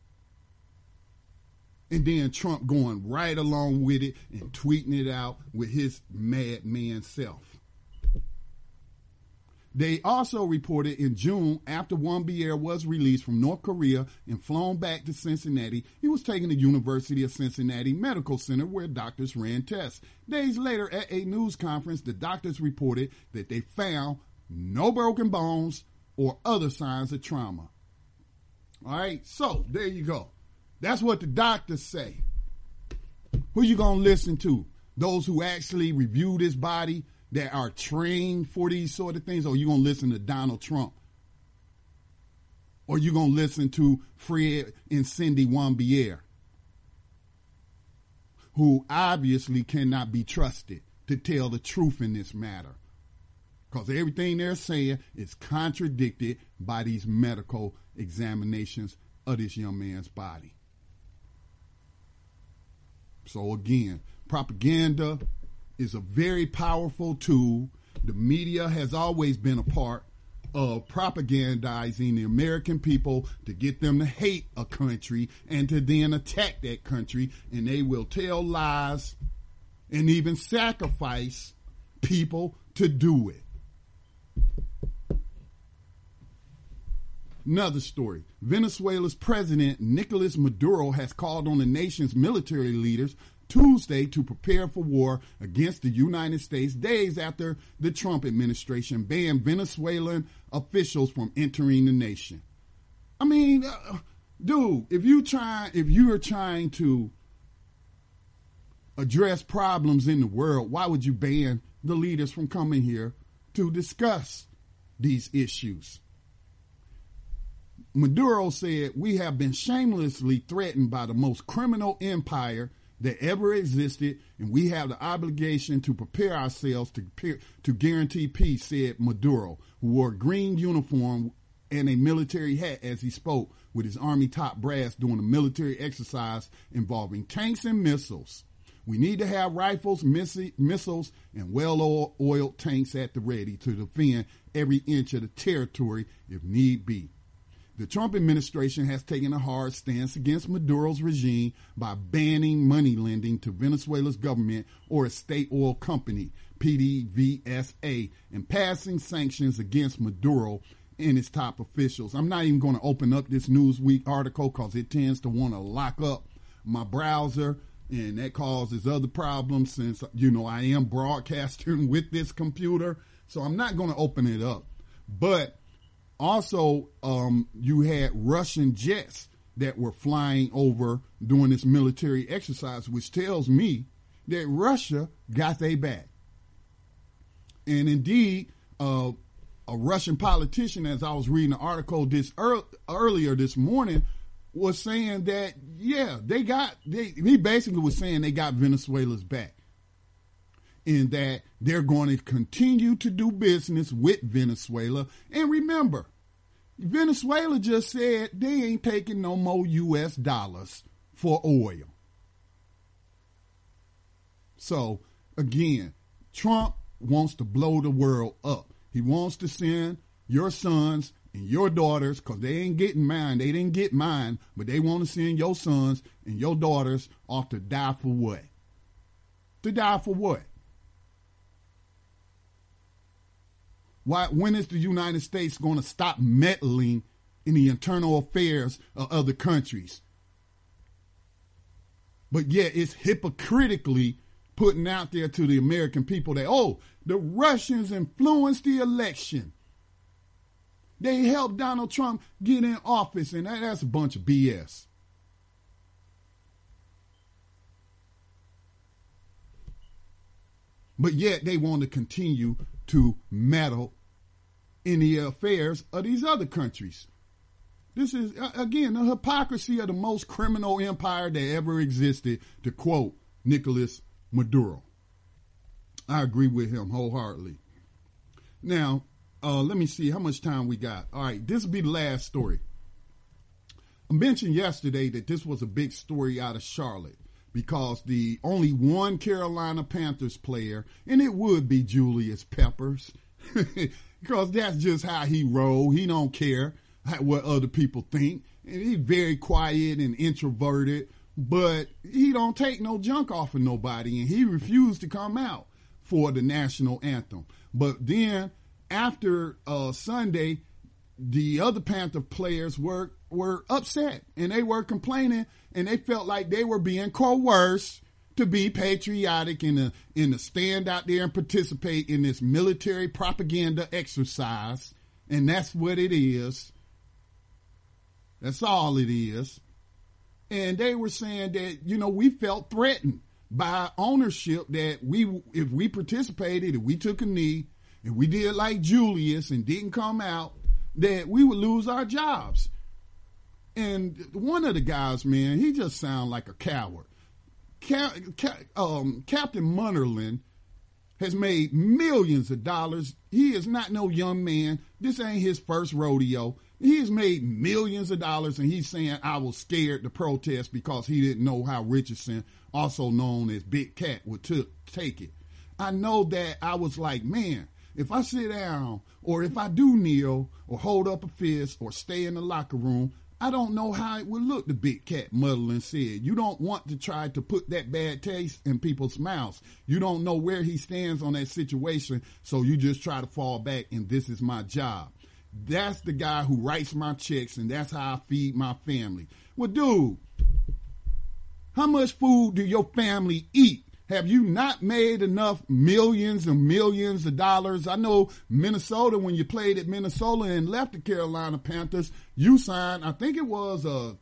And then Trump going right along with it and tweeting it out with his madman self. They also reported in June, after Wambier was released from North Korea and flown back to Cincinnati, he was taken to University of Cincinnati Medical Center where doctors ran tests. Days later, at a news conference, the doctors reported that they found no broken bones or other signs of trauma. All right, so there you go. That's what the doctors say. Who you going to listen to? Those who actually review this body, that are trained for these sort of things, or you going to listen to Donald Trump? Or you going to listen to Fred and Cindy Wambier, who obviously cannot be trusted to tell the truth in this matter, because everything they're saying is contradicted by these medical examinations of this young man's body. So again, propaganda is a very powerful tool. The media has always been a part of propagandizing the American people to get them to hate a country and to then attack that country. And they will tell lies and even sacrifice people to do it. Another story. Venezuela's president, Nicolas Maduro, has called on the nation's military leaders Tuesday to prepare for war against the United States, days after the Trump administration banned Venezuelan officials from entering the nation. I mean, dude, if you are trying to address problems in the world, why would you ban the leaders from coming here to discuss these issues? Maduro said, "We have been shamelessly threatened by the most criminal empire that ever existed, and we have the obligation to prepare ourselves to guarantee peace," said Maduro, who wore a green uniform and a military hat as he spoke with his army top brass during a military exercise involving tanks and missiles. "We need to have rifles, missiles, and well-oiled tanks at the ready to defend every inch of the territory if need be." The Trump administration has taken a hard stance against Maduro's regime by banning money lending to Venezuela's government or a state oil company, PDVSA, and passing sanctions against Maduro and its top officials. I'm not even going to open up this Newsweek article because it tends to want to lock up my browser, and that causes other problems since, I am broadcasting with this computer. So I'm not going to open it up. But also, you had Russian jets that were flying over during this military exercise, which tells me that Russia got their back. And indeed, a Russian politician, as I was reading the article earlier this morning, was saying that, he basically was saying they got Venezuela's back. And that they're going to continue to do business with Venezuela. And remember, Venezuela just said they ain't taking no more U.S. dollars for oil. So, again, Trump wants to blow the world up. He wants to send your sons and your daughters, because they ain't getting mine. They didn't get mine, but they want to send your sons and your daughters off to die for what? To die for what? When is the United States going to stop meddling in the internal affairs of other countries? But yet it's hypocritically putting out there to the American people that, the Russians influenced the election. They helped Donald Trump get in office, and that's a bunch of BS. But yet they want to continue to meddle in the affairs of these other countries. This is, again, the hypocrisy of the most criminal empire that ever existed, to quote Nicolas Maduro. I agree with him wholeheartedly. Now, let me see how much time we got. All right, this will be the last story. I mentioned yesterday that this was a big story out of Charlotte, because the only one Carolina Panthers player, and it would be Julius Peppers, because that's just how he roll. He don't care what other people think. And he's very quiet and introverted, but he don't take no junk off of nobody, and he refused to come out for the national anthem. But then after Sunday, the other Panther players were upset, and they were complaining, and they felt like they were being coerced to be patriotic and to stand out there and participate in this military propaganda exercise. And that's what it is. That's all it is. And they were saying that, we felt threatened by ownership, that if we participated, if we took a knee, if we did like Julius and didn't come out, that we would lose our jobs. And one of the guys, man, he just sounded like a coward. Captain Munnerlyn has made millions of dollars. He is not no young man. This ain't his first rodeo. He has made millions of dollars, and he's saying I was scared to protest because he didn't know how Richardson, also known as Big Cat, would take it. I know that I was like, man, if I sit down or if I do kneel or hold up a fist or stay in the locker room, I don't know how it would look, the Big Cat Munnerlyn said. You don't want to try to put that bad taste in people's mouths. You don't know where he stands on that situation, so you just try to fall back, and this is my job. That's the guy who writes my checks, and that's how I feed my family. Well, dude, how much food do your family eat? Have you not made enough millions and millions of dollars? I know Minnesota, when you played at Minnesota and left the Carolina Panthers, you signed, I think it was a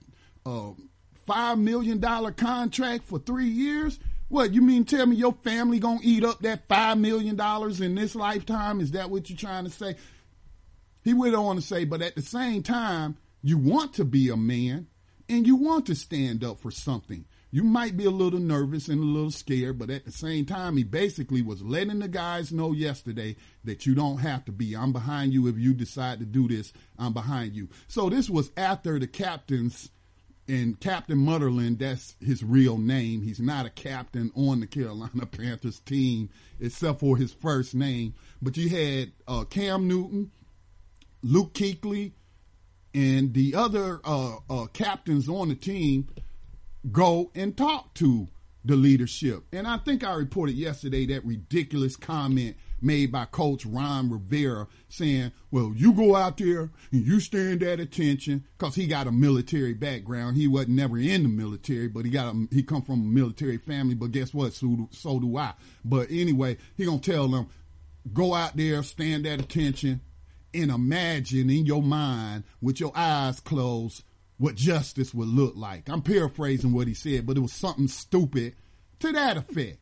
$5 million contract for 3 years. What, you mean tell me your family gonna eat up that $5 million in this lifetime? Is that what you're trying to say? He went on to say, but at the same time, you want to be a man and you want to stand up for something. You might be a little nervous and a little scared, but at the same time, he basically was letting the guys know yesterday that you don't have to be. I'm behind you. If you decide to do this, I'm behind you. So this was after the captains, and Captain Munnerlyn, that's his real name. He's not a captain on the Carolina Panthers team, except for his first name. But you had Cam Newton, Luke Kuechly, and the other captains on the team go and talk to the leadership. And I think I reported yesterday that ridiculous comment made by Coach Ron Rivera saying, well, you go out there and you stand at attention, because he got a military background. He wasn't never in the military, but he come from a military family. But guess what? So do I. But anyway, he gonna tell them, go out there, stand at attention, and imagine in your mind with your eyes closed what justice would look like. I'm paraphrasing what he said, but it was something stupid to that effect.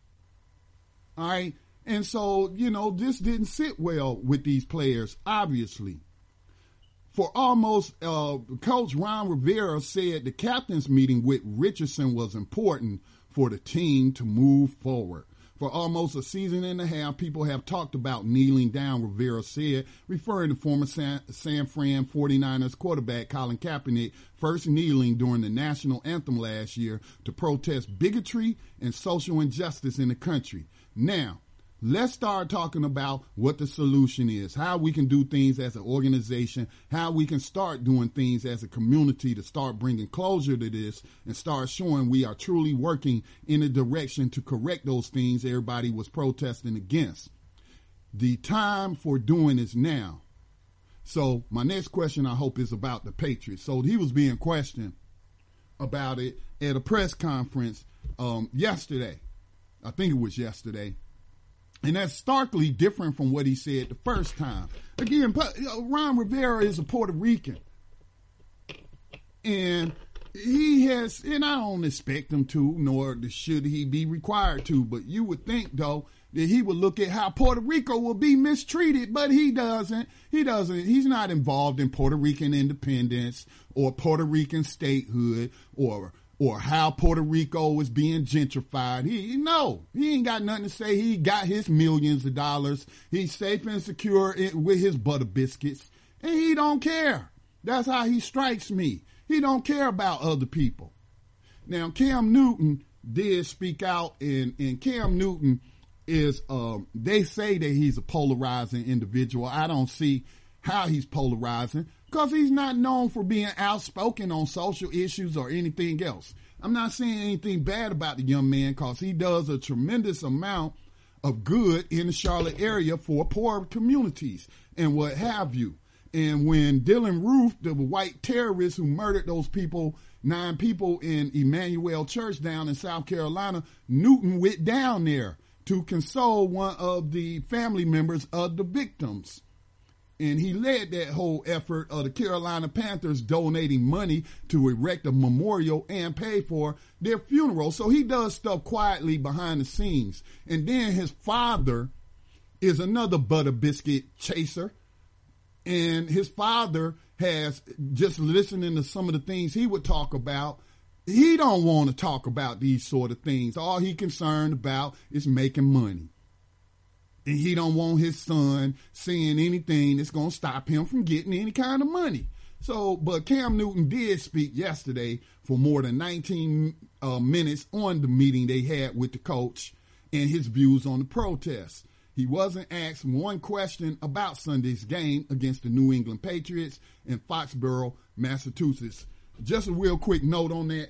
All right. And so, this didn't sit well with these players, obviously. For almost, Coach Ron Rivera said the captain's meeting with Richardson was important for the team to move forward. For almost a season and a half, people have talked about kneeling down, Rivera said, referring to former San Fran 49ers quarterback Colin Kaepernick first kneeling during the national anthem last year to protest bigotry and social injustice in the country. Now, let's start talking about what the solution is, how we can do things as an organization, how we can start doing things as a community to start bringing closure to this and start showing we are truly working in a direction to correct those things everybody was protesting against. The time for doing is now. So my next question, I hope, is about the Patriots. So he was being questioned about it at a press conference yesterday. I think it was yesterday. And that's starkly different from what he said the first time. Again, Ron Rivera is a Puerto Rican. And he has, and I don't expect him to, nor should he be required to, but you would think, though, that he would look at how Puerto Rico will be mistreated, but he doesn't. He's not involved in Puerto Rican independence or Puerto Rican statehood or how Puerto Rico is being gentrified. He ain't got nothing to say. He got his millions of dollars. He's safe and secure with his butter biscuits, and he don't care. That's how he strikes me. He don't care about other people. Now, Cam Newton did speak out, and Cam Newton is, they say that he's a polarizing individual. I don't see how he's polarizing, because he's not known for being outspoken on social issues or anything else. I'm not saying anything bad about the young man, because he does a tremendous amount of good in the Charlotte area for poor communities and what have you. And when Dylan Roof, the white terrorist who murdered those people, 9 people in Emmanuel Church down in South Carolina, Newton went down there to console one of the family members of the victims. And he led that whole effort of the Carolina Panthers donating money to erect a memorial and pay for their funeral. So he does stuff quietly behind the scenes. And then his father is another butter biscuit chaser. And his father has, just listening to some of the things he would talk about, he don't want to talk about these sort of things. All he concerned about is making money. And he don't want his son saying anything that's going to stop him from getting any kind of money. So, but Cam Newton did speak yesterday for more than 19 minutes on the meeting they had with the coach and his views on the protests. He wasn't asked one question about Sunday's game against the New England Patriots in Foxborough, Massachusetts. Just a real quick note on that.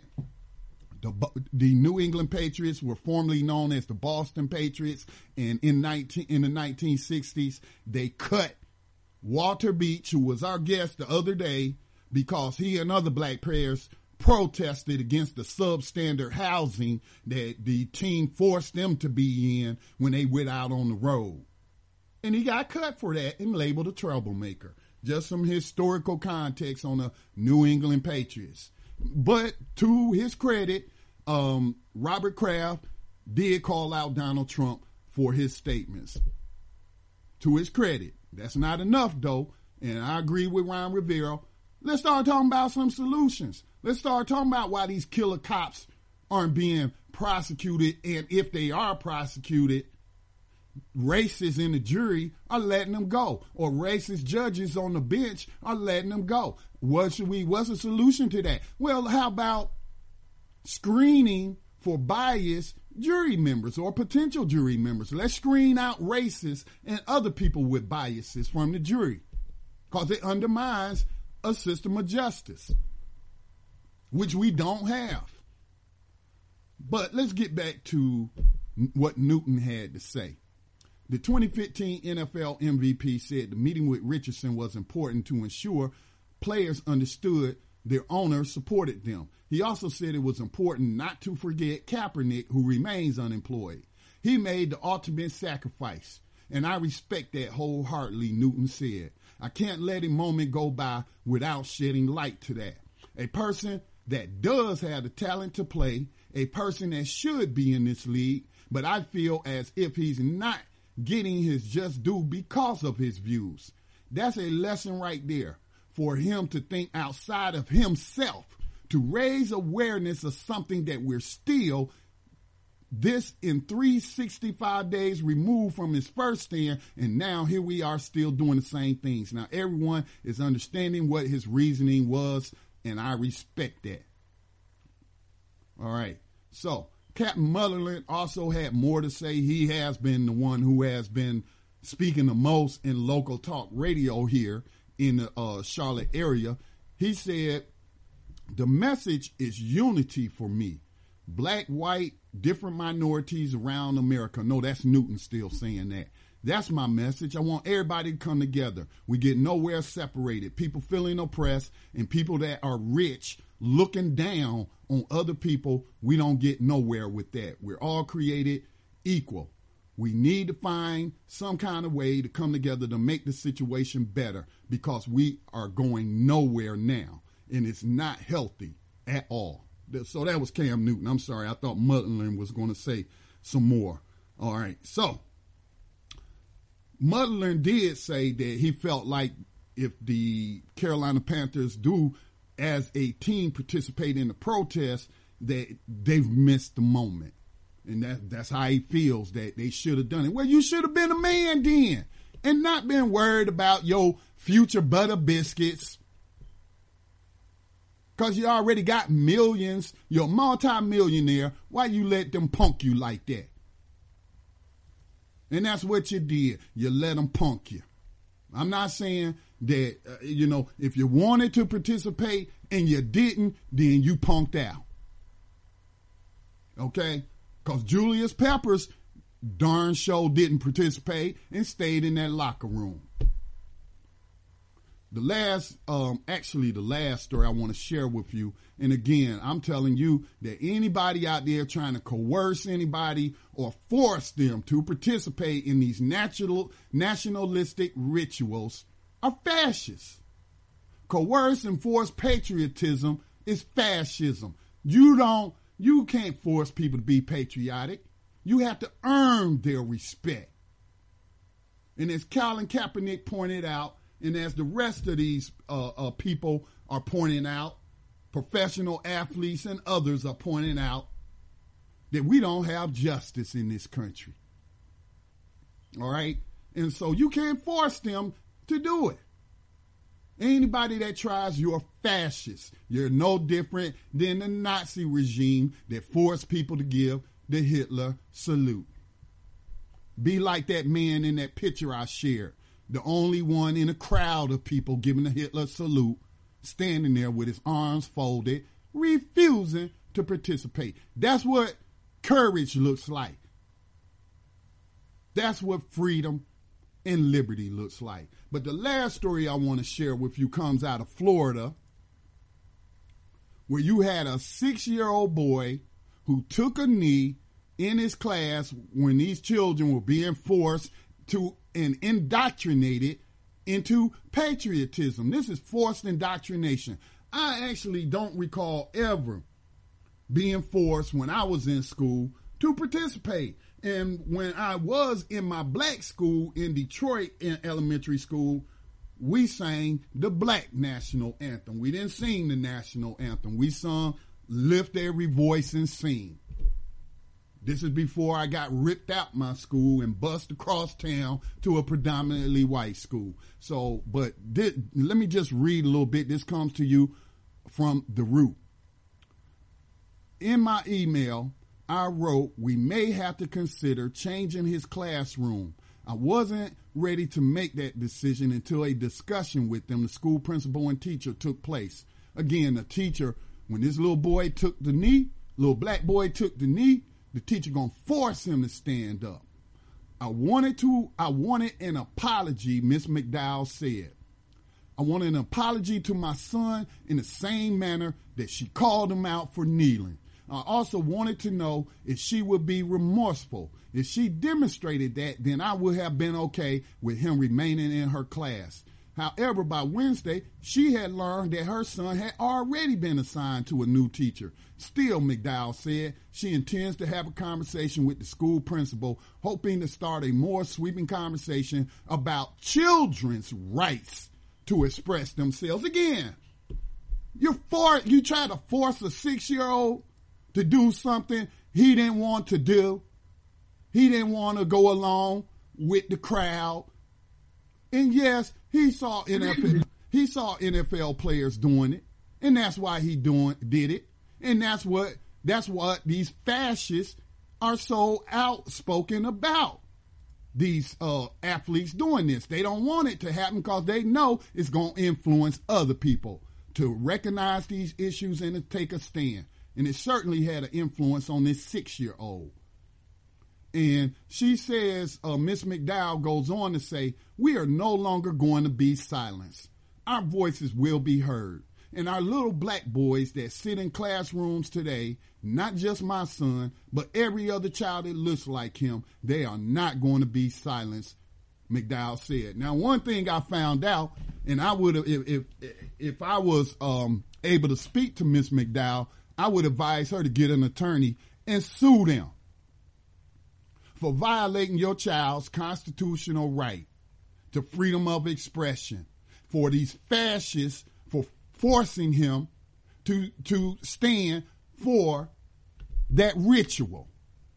The New England Patriots were formerly known as the Boston Patriots, and in the 1960s, they cut Walter Beach, who was our guest the other day, because he and other black players protested against the substandard housing that the team forced them to be in when they went out on the road. And he got cut for that and labeled a troublemaker. Just some historical context on the New England Patriots. But to his credit, Robert Kraft did call out Donald Trump for his statements. To his credit. That's not enough, though. And I agree with Ron Rivera. Let's start talking about some solutions. Let's start talking about why these killer cops aren't being prosecuted. And if they are prosecuted, racists in the jury are letting them go. Or racist judges on the bench are letting them go. What's the solution to that? Well, how about screening for biased jury members or potential jury members? Let's screen out racists and other people with biases from the jury, because it undermines a system of justice, which we don't have. But let's get back to what Newton had to say. The 2015 NFL MVP said the meeting with Richardson was important to ensure players understood their owners supported them. He also said it was important not to forget Kaepernick, who remains unemployed. He made the ultimate sacrifice, and I respect that wholeheartedly, Newton said. I can't let a moment go by without shedding light to that. A person that does have the talent to play, a person that should be in this league, but I feel as if he's not getting his just due because of his views. That's a lesson right there for him to think outside of himself, to raise awareness of something that we're still, this in 365 days removed from his first stand, and now here we are still doing the same things. Now everyone is understanding what his reasoning was, and I respect that. All right, so Captain Motherland also had more to say. He has been the one who has been speaking the most in local talk radio here in the Charlotte area. He said, the message is unity for me. Black, white, different minorities around America. No, that's Newton still saying that. That's my message. I want everybody to come together. We get nowhere separated. People feeling oppressed and people that are rich looking down on other people. We don't get nowhere with that. We're all created equal. We need to find some kind of way to come together to make the situation better, because we are going nowhere now, and it's not healthy at all. So that was Cam Newton. I'm sorry. I thought Mutland was going to say some more. All right. So Mutland did say that he felt like if the Carolina Panthers do as a team participate in the protest, that they've missed the moment. And that's how he feels, that they should have done it. Well, you should have been a man then and not been worried about your future butter biscuits, because you already got millions. You're a multi-millionaire. Why you let them punk you like that? And that's what you did. You let them punk you. I'm not saying that, if you wanted to participate and you didn't, then you punked out. Okay? Because Julius Peppers darn show didn't participate and stayed in that locker room. The last story I want to share with you, and again, I'm telling you that anybody out there trying to coerce anybody or force them to participate in these nationalistic rituals are fascists. Coerce and force patriotism is fascism. You can't force people to be patriotic. You have to earn their respect. And as Colin Kaepernick pointed out, and as the rest of these people are pointing out, professional athletes and others are pointing out, that we don't have justice in this country. All right? And so you can't force them to do it. Anybody that tries, you're fascist. You're no different than the Nazi regime that forced people to give the Hitler salute. Be like that man in that picture I shared. The only one in a crowd of people giving the Hitler salute, standing there with his arms folded, refusing to participate. That's what courage looks like. That's what freedom and liberty looks like. But the last story I want to share with you comes out of Florida, where you had a 6-year-old boy who took a knee in his class when these children were being forced to and indoctrinated into patriotism. This is forced indoctrination. I actually don't recall ever being forced when I was in school to participate. And when I was in my black school in Detroit in elementary school, we sang the black national anthem. We didn't sing the national anthem. We sung Lift Every Voice and Sing. This is before I got ripped out my school and bussed across town to a predominantly white school. So, but let me just read a little bit. This comes to you from The Root. In my email, I wrote, we may have to consider changing his classroom. I wasn't ready to make that decision until a discussion with them, the school principal and teacher, took place. Again, the teacher, when this little boy took the knee, little black boy took the knee, the teacher gonna force him to stand up. I wanted an apology, Miss McDowell said. I wanted an apology to my son in the same manner that she called him out for kneeling. I also wanted to know if she would be remorseful. If she demonstrated that, then I would have been okay with him remaining in her class. However, by Wednesday, she had learned that her son had already been assigned to a new teacher. Still, McDowell said, she intends to have a conversation with the school principal, hoping to start a more sweeping conversation about children's rights to express themselves. Again, you try to force a 6-year-old to do something he didn't want to do. He didn't want to go along with the crowd. And yes, he saw NFL players doing it, and that's why he did it. And that's what these fascists are so outspoken about. These athletes doing this. They don't want it to happen because they know it's going to influence other people to recognize these issues and to take a stand. And it certainly had an influence on this 6-year-old. And she says, Miss McDowell goes on to say, we are no longer going to be silenced. Our voices will be heard. And our little black boys that sit in classrooms today, not just my son, but every other child that looks like him, they are not going to be silenced, McDowell said. Now, one thing I found out, and I would have, if I was able to speak to Miss McDowell, I would advise her to get an attorney and sue them for violating your child's constitutional right to freedom of expression, for these fascists, for forcing him to stand for that ritual.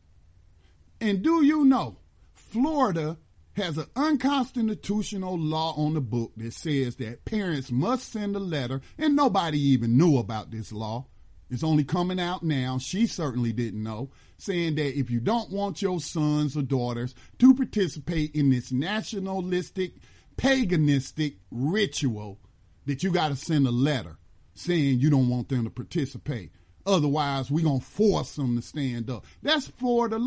And do you know, Florida has an unconstitutional law on the book that says that parents must send a letter, and nobody even knew about this law. It's only coming out now. She certainly didn't know, saying that if you don't want your sons or daughters to participate in this nationalistic, paganistic ritual, that you got to send a letter saying you don't want them to participate. Otherwise, we're going to force them to stand up. That's Florida law.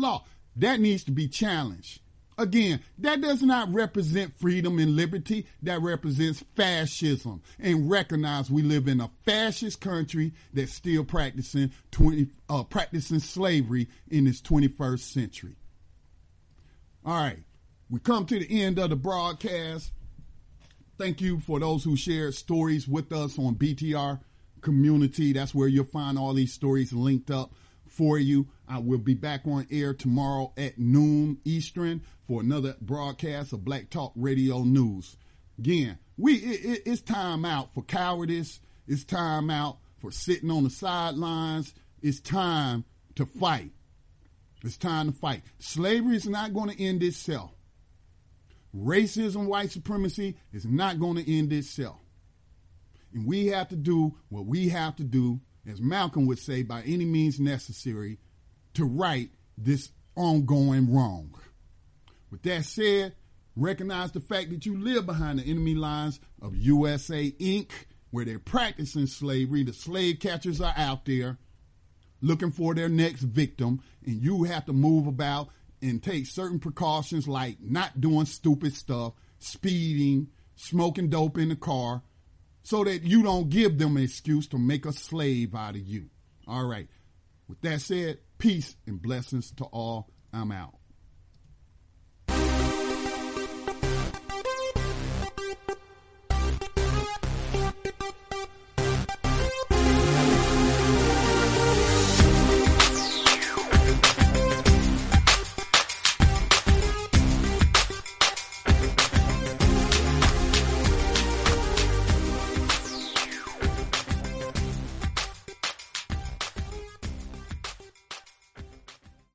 That needs to be challenged. Again, that does not represent freedom and liberty. That represents fascism. And recognize we live in a fascist country that's still practicing slavery in this 21st century. All right, we come to the end of the broadcast. Thank you for those who shared stories with us on BTR Community. That's where you'll find all these stories linked up for you. I will be back on air tomorrow at noon Eastern for another broadcast of Black Talk Radio News. Again, it's time out for cowardice. It's time out for sitting on the sidelines. It's time to fight. It's time to fight. Slavery is not going to end itself. Racism, white supremacy is not going to end itself. And we have to do what we have to do, as Malcolm would say, by any means necessary, to right this ongoing wrong. With that said, recognize the fact that you live behind the enemy lines of USA Inc., where they're practicing slavery. The slave catchers are out there looking for their next victim, and you have to move about and take certain precautions like not doing stupid stuff, speeding, smoking dope in the car, so that you don't give them an excuse to make a slave out of you. All right. With that said, peace and blessings to all. I'm out.